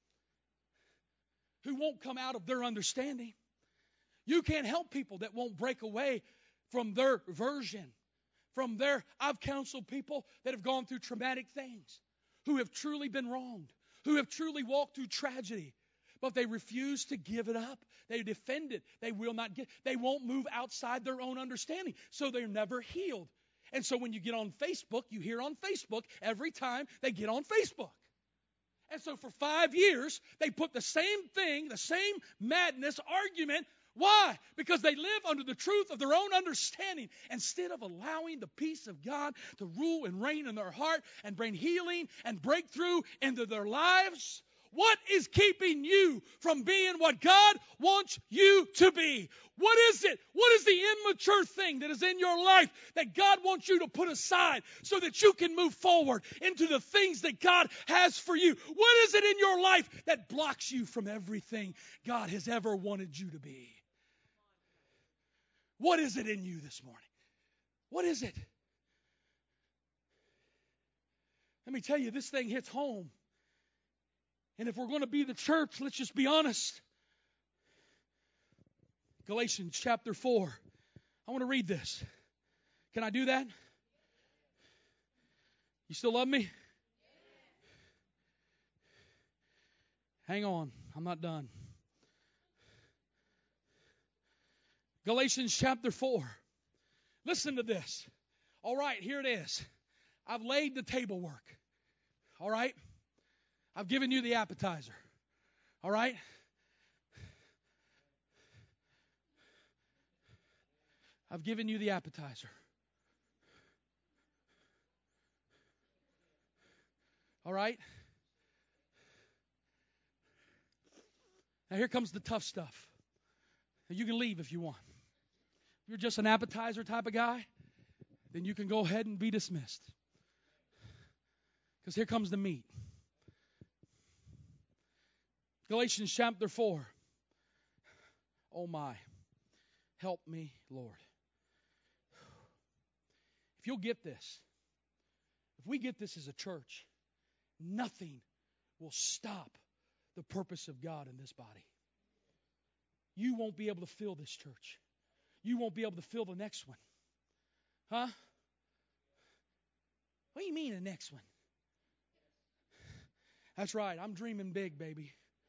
Who won't come out of their understanding. You can't help people that won't break away from their version. From their, I've counseled people that have gone through traumatic things, who have truly been wronged, who have truly walked through tragedy, but they refuse to give it up. They defend it. They will not get, they won't move outside their own understanding. So they're never healed. And so when you get on Facebook, you hear on Facebook every time they get on Facebook. And so for five years, they put the same thing, the same madness argument. Why? Because they live under the truth of their own understanding instead of allowing the peace of God to rule and reign in their heart and bring healing and breakthrough into their lives. What is keeping you from being what God wants you to be? What is it? What is the immature thing that is in your life that God wants you to put aside so that you can move forward into the things that God has for you? What is it in your life that blocks you from everything God has ever wanted you to be? What is it in you this morning? What is it? Let me tell you, this thing hits home. And if we're going to be the church, let's just be honest. Galatians chapter four. I want to read this. Can I do that? You still love me? Hang on, I'm not done. Galatians chapter four. Listen to this. All right, here it is. I've laid the table work. All right? I've given you the appetizer. All right? I've given you the appetizer. All right? Now here comes the tough stuff. Now you can leave if you want. If you're just an appetizer type of guy, then you can go ahead and be dismissed. Because here comes the meat. Galatians chapter four. Oh my. Help me, Lord. If you'll get this, if we get this as a church, nothing will stop the purpose of God in this body. You won't be able to fill this church. You won't be able to fill the next one. Huh? What do you mean the next one? That's right. I'm dreaming big, baby.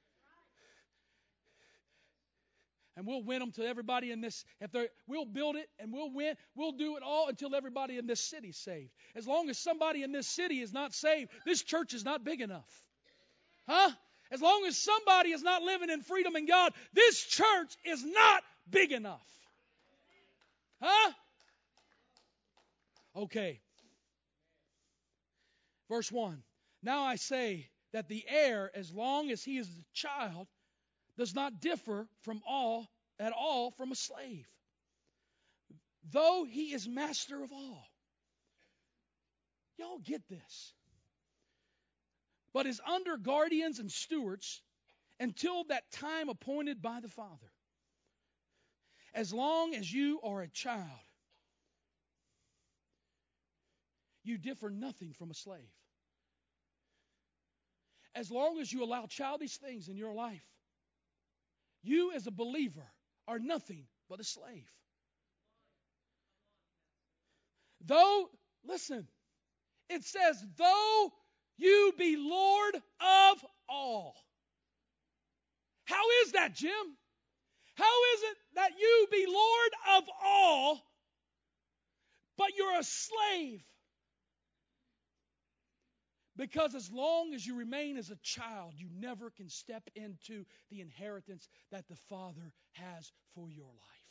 And we'll win them to everybody in this. If they're, we'll build it and we'll win. We'll do it all until everybody in this city is saved. As long as somebody in this city is not saved, this church is not big enough. Huh? As long as somebody is not living in freedom in God, this church is not big enough. Huh? Okay. Verse one. Now I say that the heir, as long as he is a child, does not differ from all at all from a slave, though he is master of all. Y'all get this. But is under guardians and stewards until that time appointed by the Father. As long as you are a child, you differ nothing from a slave. As long as you allow childish things in your life, you as a believer are nothing but a slave. Though, listen, it says, though you be Lord of all. How is that, Jim? How is it that you be Lord of all, but you're a slave? Because as long as you remain as a child, you never can step into the inheritance that the Father has for your life.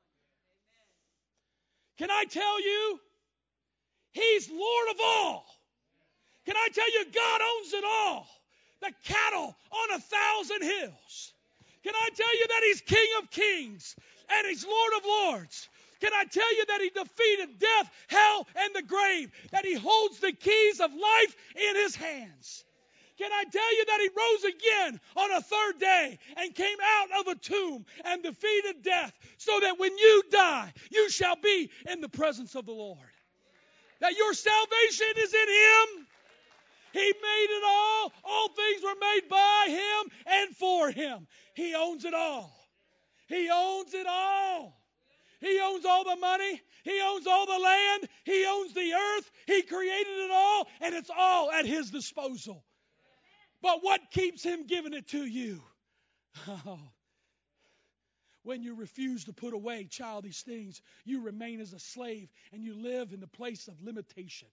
Can I tell you? He's Lord of all. Can I tell you, God owns it all? The cattle on a thousand hills. Can I tell you that He's King of kings and He's Lord of lords? Can I tell you that He defeated death, hell, and the grave? That He holds the keys of life in His hands? Can I tell you that He rose again on a third day and came out of a tomb and defeated death so that when you die, you shall be in the presence of the Lord? That your salvation is in Him. He made it all. All things were made by Him and for Him. He owns it all. He owns it all. He owns all the money. He owns all the land. He owns the earth. He created it all, and it's all at His disposal. But what keeps Him giving it to you? Oh, when you refuse to put away childish things, you remain as a slave, and you live in the place of limitation.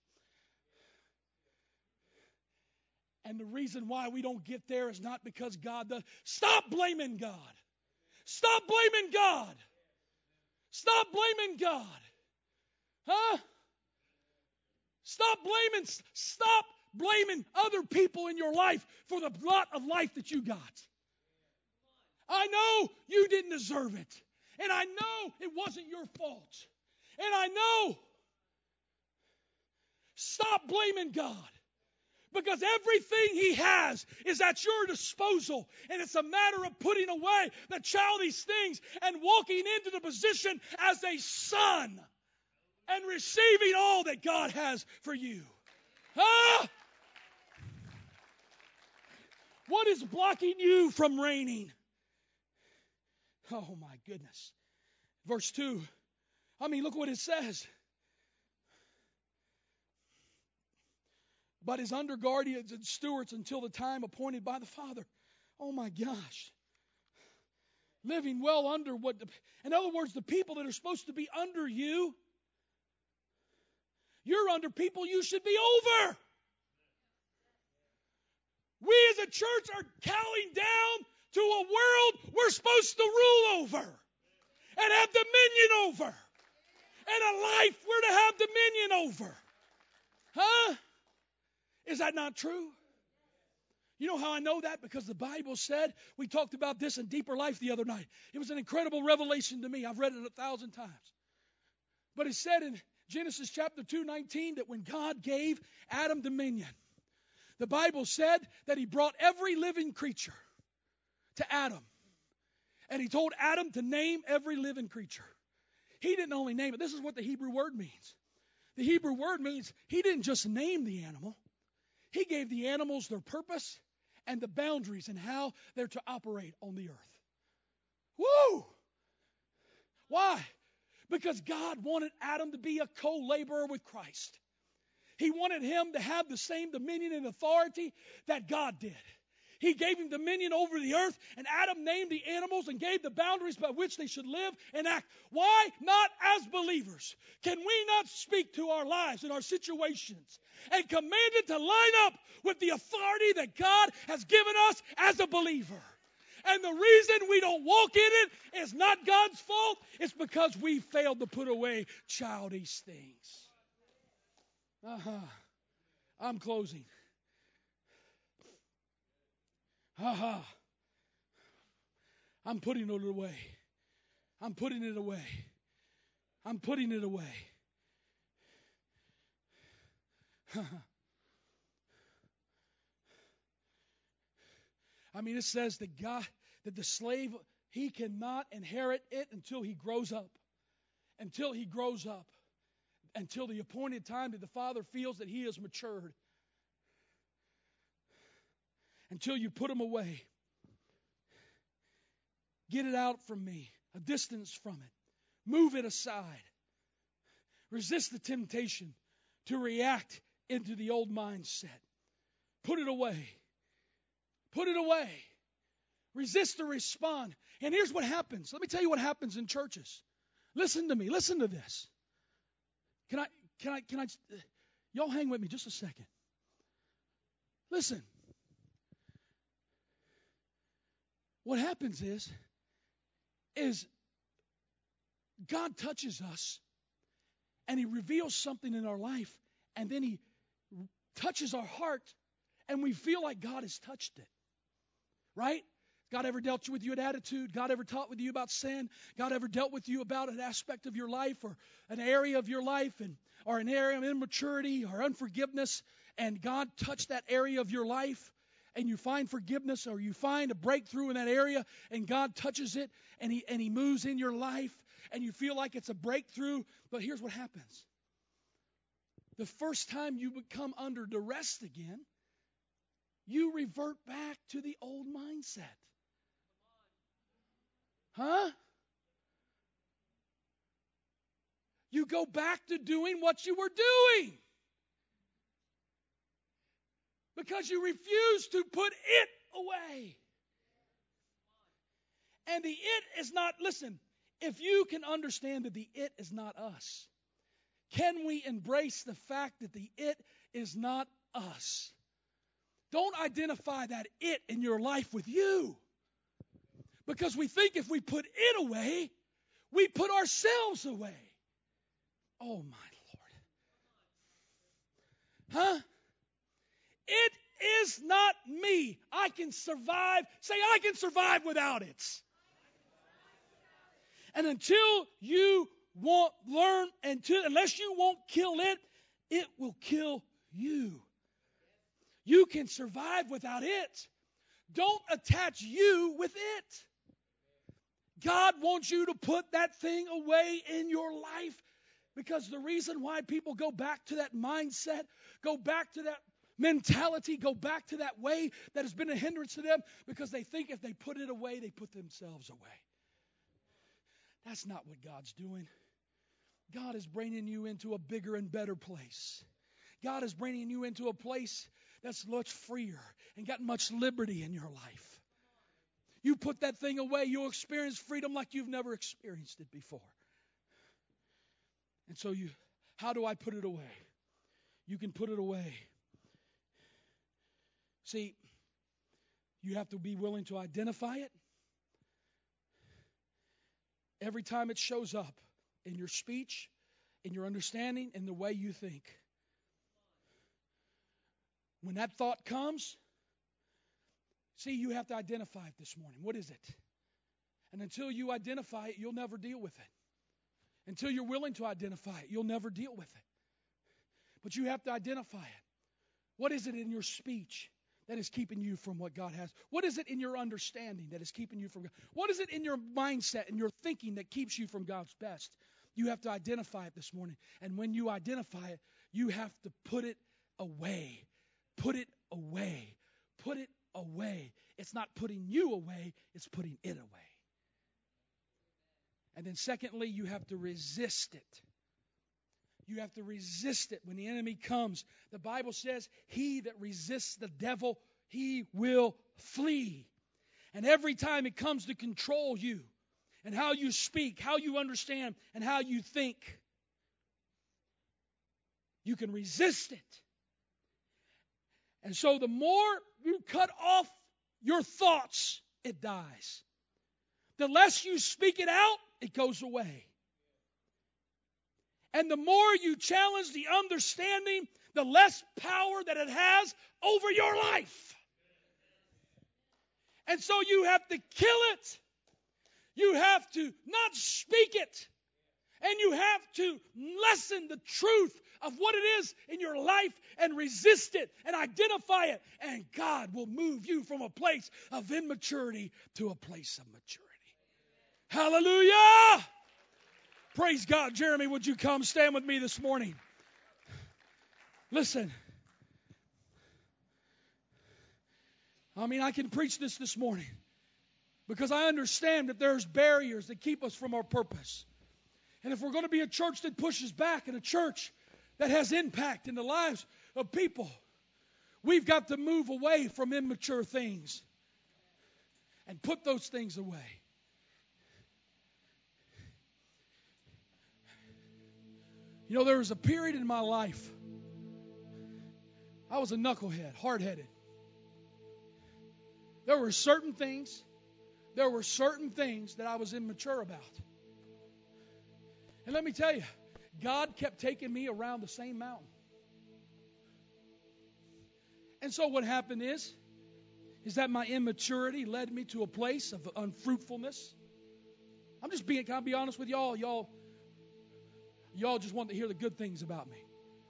And the reason why we don't get there is not because God does. Stop blaming God. Stop blaming God. Stop blaming God. Huh? Stop blaming, stop blaming other people in your life for the lot of life that you got. I know you didn't deserve it. And I know it wasn't your fault. And I know. Stop blaming God. Because everything He has is at your disposal. And it's a matter of putting away the childish things and walking into the position as a son and receiving all that God has for you. Huh? What is blocking you from reigning? Oh my goodness. Verse two. I mean, look what it says. But is under guardians and stewards until the time appointed by the Father. Oh my gosh. Living well under what, the, in other words, the people that are supposed to be under you, you're under people you should be over. We as a church are cowing down to a world we're supposed to rule over and have dominion over. And a life we're to have dominion over. Huh? Is that not true? You know how I know that? Because the Bible said, we talked about this in Deeper Life the other night. It was an incredible revelation to me. I've read it a thousand times. But it said in Genesis chapter two nineteen that when God gave Adam dominion, the Bible said that he brought every living creature to Adam. And he told Adam to name every living creature. He didn't only name it. This is what the Hebrew word means. The Hebrew word means he didn't just name the animal. He gave the animals their purpose and the boundaries and how they're to operate on the earth. Woo! Why? Because God wanted Adam to be a co-laborer with Christ. He wanted him to have the same dominion and authority that God did. He gave him dominion over the earth, and Adam named the animals and gave the boundaries by which they should live and act. Why not as believers? Can we not speak to our lives and our situations and command it to line up with the authority that God has given us as a believer? And the reason we don't walk in it is not God's fault. It's because we failed to put away childish things. Uh-huh. I'm closing. Uh-huh. I'm putting it away. I'm putting it away. I'm putting it away. I mean, it says that God, that the slave, he cannot inherit it until he grows up. Until he grows up. Until the appointed time that the father feels that he has matured. Until you put him away. Get it out from me. A distance from it. Move it aside. Resist the temptation to react into the old mindset. Put it away. Put it away. Resist to respond. And here's what happens. Let me tell you what happens in churches. Listen to me. Listen to this. Can I, can I, can I, y'all hang with me just a second. Listen. What happens is, is God touches us and he reveals something in our life and then he touches our heart and we feel like God has touched it. Right? God ever dealt with you an attitude? God ever taught with you about sin? God ever dealt with you about an aspect of your life or an area of your life and or an area of immaturity or unforgiveness, and God touched that area of your life and you find forgiveness or you find a breakthrough in that area and God touches it and he, and he moves in your life and you feel like it's a breakthrough, but here's what happens. The first time you become under duress again, you revert back to the old mindset. Huh? You go back to doing what you were doing. Because you refuse to put it away. And the it is not, listen, if you can understand that the it is not us, can we embrace the fact that the it is not us? Don't identify that it in your life with you. Because we think if we put it away, we put ourselves away. Oh, my Lord. Huh? It is not me. I can survive. Say, I can survive without it. And until you won't learn, until, unless you won't kill it, it will kill you. You can survive without it. Don't attach you with it. God wants you to put that thing away in your life, because the reason why people go back to that mindset, go back to that mentality, go back to that way that has been a hindrance to them, because they think if they put it away, they put themselves away. That's not what God's doing. God is bringing you into a bigger and better place. God is bringing you into a place that's much freer and got much liberty in your life. You put that thing away, you'll experience freedom like you've never experienced it before. And so you, how do I put it away? You can put it away. See, you have to be willing to identify it. Every time it shows up in your speech, in your understanding, in the way you think. When that thought comes, see, you have to identify it this morning. What is it? And until you identify it, you'll never deal with it. Until you're willing to identify it, you'll never deal with it. But you have to identify it. What is it in your speech that is keeping you from what God has? What is it in your understanding that is keeping you from God? What is it in your mindset and your thinking that keeps you from God's best? You have to identify it this morning. And when you identify it, you have to put it away. Put it away. Put it away. It's not putting you away, it's putting it away. And then secondly, you have to resist it. You have to resist it when the enemy comes. The Bible says, he that resists the devil, he will flee. And every time it comes to control you and how you speak, how you understand, and how you think, you can resist it. And so the more you cut off your thoughts, it dies. The less you speak it out, it goes away. And the more you challenge the understanding, the less power that it has over your life. And so you have to kill it. You have to not speak it. And you have to lessen the truth of what it is in your life and resist it and identify it. And God will move you from a place of immaturity to a place of maturity. Hallelujah! Praise God. Jeremy, would you come stand with me this morning? Listen. I mean, I can preach this this morning because I understand that there's barriers that keep us from our purpose. And if we're going to be a church that pushes back and a church that has impact in the lives of people, we've got to move away from immature things and put those things away. You know, there was a period in my life, I was a knucklehead, hard-headed. There were certain things, there were certain things that I was immature about. And let me tell you, God kept taking me around the same mountain. And so what happened is, is that my immaturity led me to a place of unfruitfulness. I'm just being, can I be honest with y'all? Y'all, y'all just want to hear the good things about me.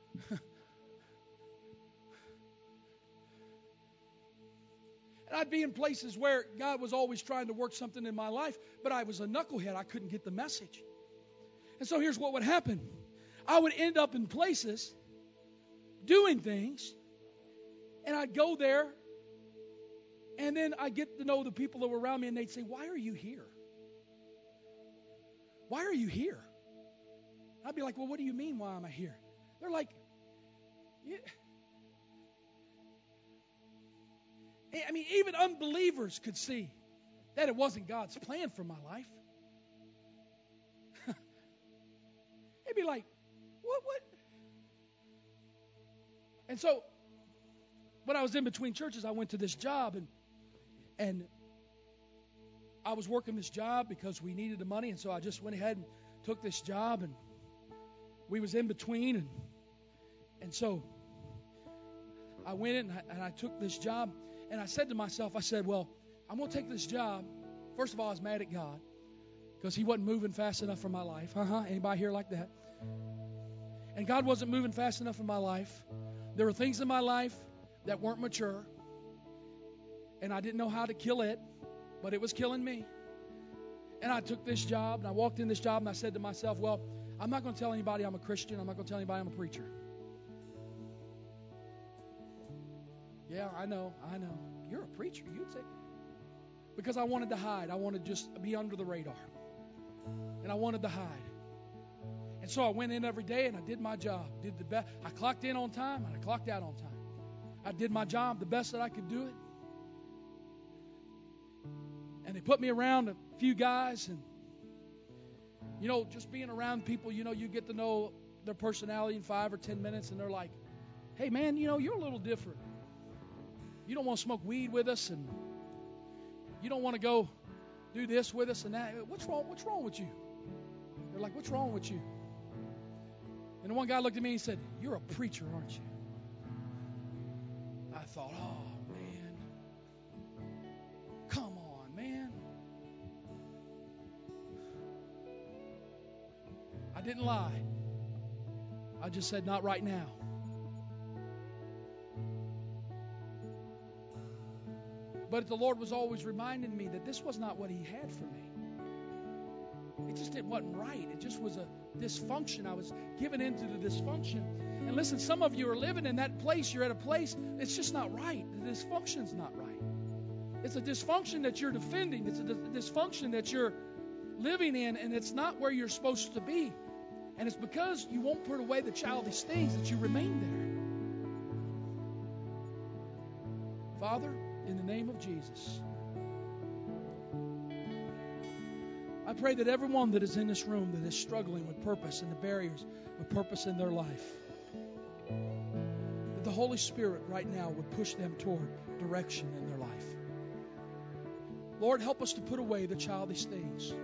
And I'd be in places where God was always trying to work something in my life, but I was a knucklehead. I couldn't get the message. And so here's what would happen. I would end up in places doing things, and I'd go there, and then I'd get to know the people that were around me, and they'd say, why are you here? Why are you here? I'd be like, well, what do you mean, why am I here? They're like, yeah. I mean, even unbelievers could see that it wasn't God's plan for my life. They'd be like, what, what? And so, when I was in between churches, I went to this job, and and I was working this job because we needed the money, and so I just went ahead and took this job, and we was in between, and and so I went in and I, and I took this job, and I said to myself, I said, well, I'm going to take this job. First of all, I was mad at God because He wasn't moving fast enough for my life. Uh-huh. Anybody here like that? And God wasn't moving fast enough in my life. There were things in my life that weren't mature, and I didn't know how to kill it, but it was killing me. And I took this job, and I walked in this job, and I said to myself, well, I'm not going to tell anybody I'm a Christian. I'm not going to tell anybody I'm a preacher. Yeah, I know, I know. You're a preacher, you'd say. Because I wanted to hide. I wanted to just be under the radar. And I wanted to hide. And so I went in every day and I did my job. Did the best. I clocked in on time and I clocked out on time. I did my job the best that I could do it. put me around a few guys, and, you know, just being around people, you know, you get to know their personality in five or ten minutes, and they're like, hey, man, you know, you're a little different. You don't want to smoke weed with us, and you don't want to go do this with us and that. What's wrong? What's wrong with you? They're like, what's wrong with you? And the one guy looked at me and he said, you're a preacher, aren't you? I thought, oh, man. Come on, man. I didn't lie. I just said, not right now. But the Lord was always reminding me that this was not what He had for me. It just it wasn't right. It just was a dysfunction. I was given into the dysfunction. And listen, some of you are living in that place. You're at a place, it's just not right. The dysfunction's not right. It's a dysfunction that you're defending. It's a dysfunction that you're living in, and it's not where you're supposed to be. And it's because you won't put away the childish things that you remain there. Father, in the name of Jesus, I pray that everyone that is in this room that is struggling with purpose and the barriers of purpose in their life, that the Holy Spirit right now would push them toward direction in their life. Lord, help us to put away the childish things.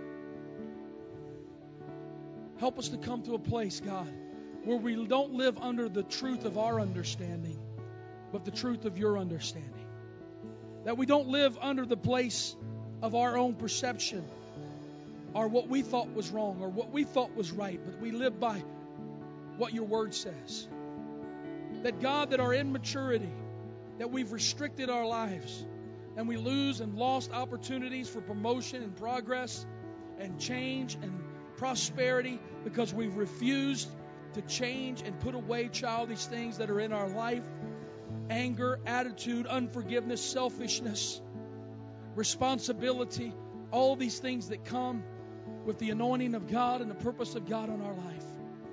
Help us to come to a place, God, where we don't live under the truth of our understanding, but the truth of your understanding. That we don't live under the place of our own perception, or what we thought was wrong, or what we thought was right, but we live by what your word says. That God, that our immaturity, that we've restricted our lives, and we lose and lost opportunities for promotion and progress and change and prosperity because we've refused to change and put away childish things that are in our life. Anger, attitude, unforgiveness, selfishness, responsibility, all these things that come with the anointing of God and the purpose of God on our life.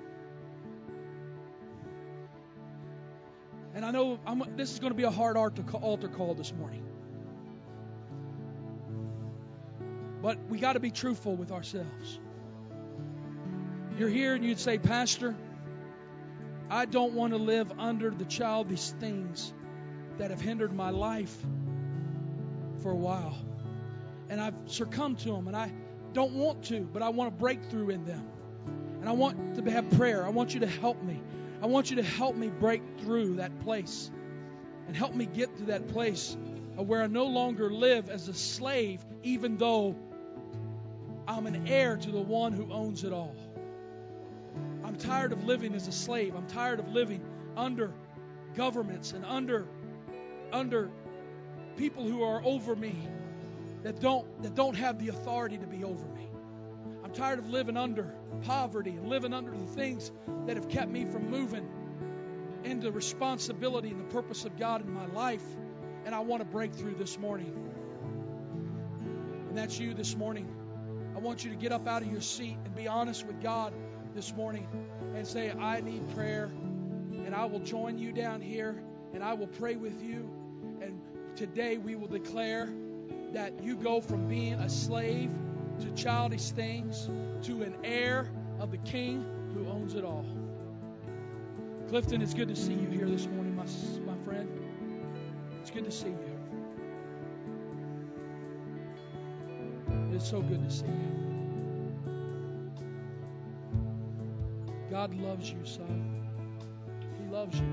And I know I'm, this is going to be a hard altar call this morning. But we got to be truthful with ourselves. You're here and you'd say, Pastor, I don't want to live under the childish things that have hindered my life for a while. And I've succumbed to them, and I don't want to, but I want a breakthrough in them. And I want to have prayer. I want you to help me. I want you to help me break through that place and help me get to that place where I no longer live as a slave, even though I'm an heir to the one who owns it all. I'm tired of living as a slave. I'm tired of living under governments and under, under people who are over me that don't, that don't have the authority to be over me. I'm tired of living under poverty and living under the things that have kept me from moving into responsibility and the purpose of God in my life. And I want to break through this morning. And that's you this morning. I want you to get up out of your seat and be honest with God this morning and say, I need prayer, and I will join you down here and I will pray with you. And today we will declare that you go from being a slave to childish things to an heir of the King who owns it all. Clifton, it's good to see you here this morning, my, my friend. It's good to see you. It's so good to see you. God loves you, son. He loves you.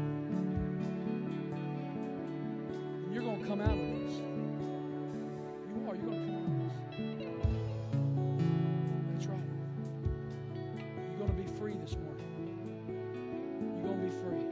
And you're going to come out of this. You are. You're going to come out of this. That's right. You're going to be free this morning. You're going to be free.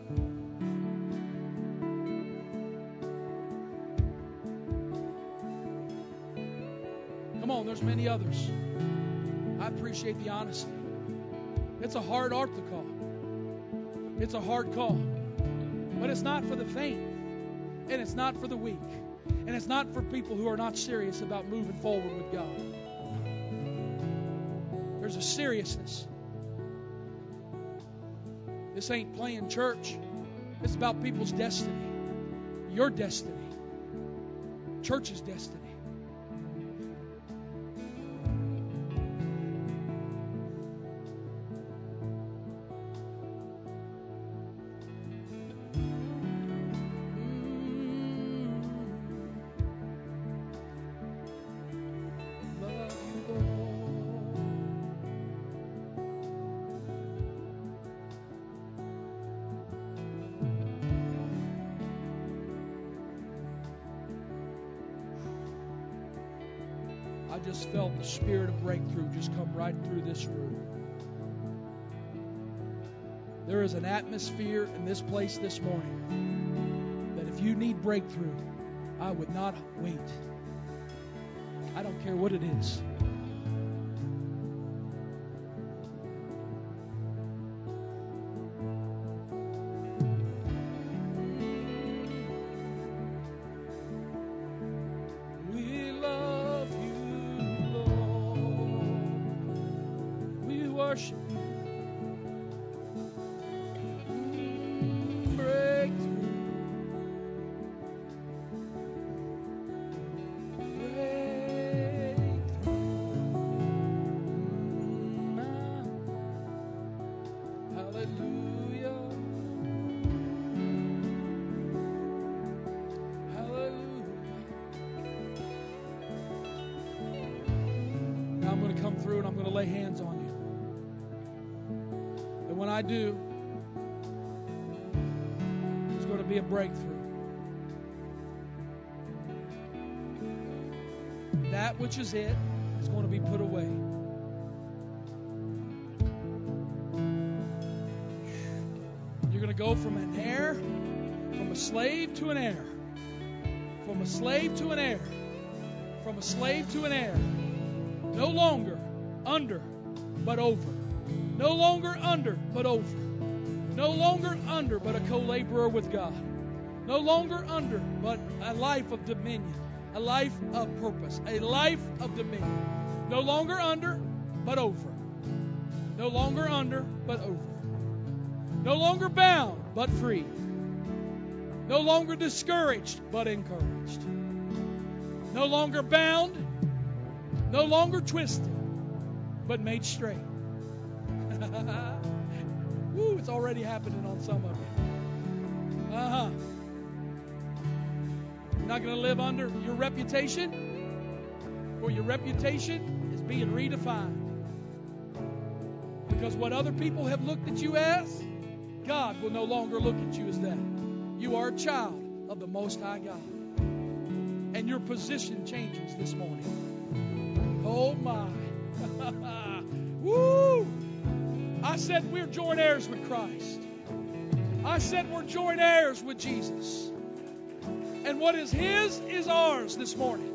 Come on, there's many others. I appreciate the honesty. It's a hard altar call. It's a hard call. But it's not for the faint. And it's not for the weak. And it's not for people who are not serious about moving forward with God. There's a seriousness. This ain't playing church. It's about people's destiny. Your destiny. Church's destiny.
I just felt the spirit of breakthrough just come right through this room. There is an atmosphere in this place this morning that if you need breakthrough, I would not wait. I don't care what it is. We love you, Lord. We worship you. Through and I'm going to lay hands on you. And when I do, there's going to be a breakthrough. That which is it is going to be put away. You're going to go from an heir, from a slave to an heir, from a slave to an heir, from a slave to an heir. No longer under, but over. No longer under, but over. No longer under, but a co-laborer with God. No longer under, but a life of dominion. A life of purpose. A life of dominion. No longer under, but over. No longer under, but over. No longer bound, but free. No longer discouraged, but encouraged. No longer bound, no longer twisted, but made straight. Woo, it's already happening on some of you. Uh-huh. You're not going to live under your reputation, for your reputation is being redefined. Because what other people have looked at you as, God will no longer look at you as that. You are a child of the Most High God. And your position changes this morning. Oh my. Woo! I said we're joint heirs with Christ. I said we're joint heirs with Jesus. And what is His is ours this morning.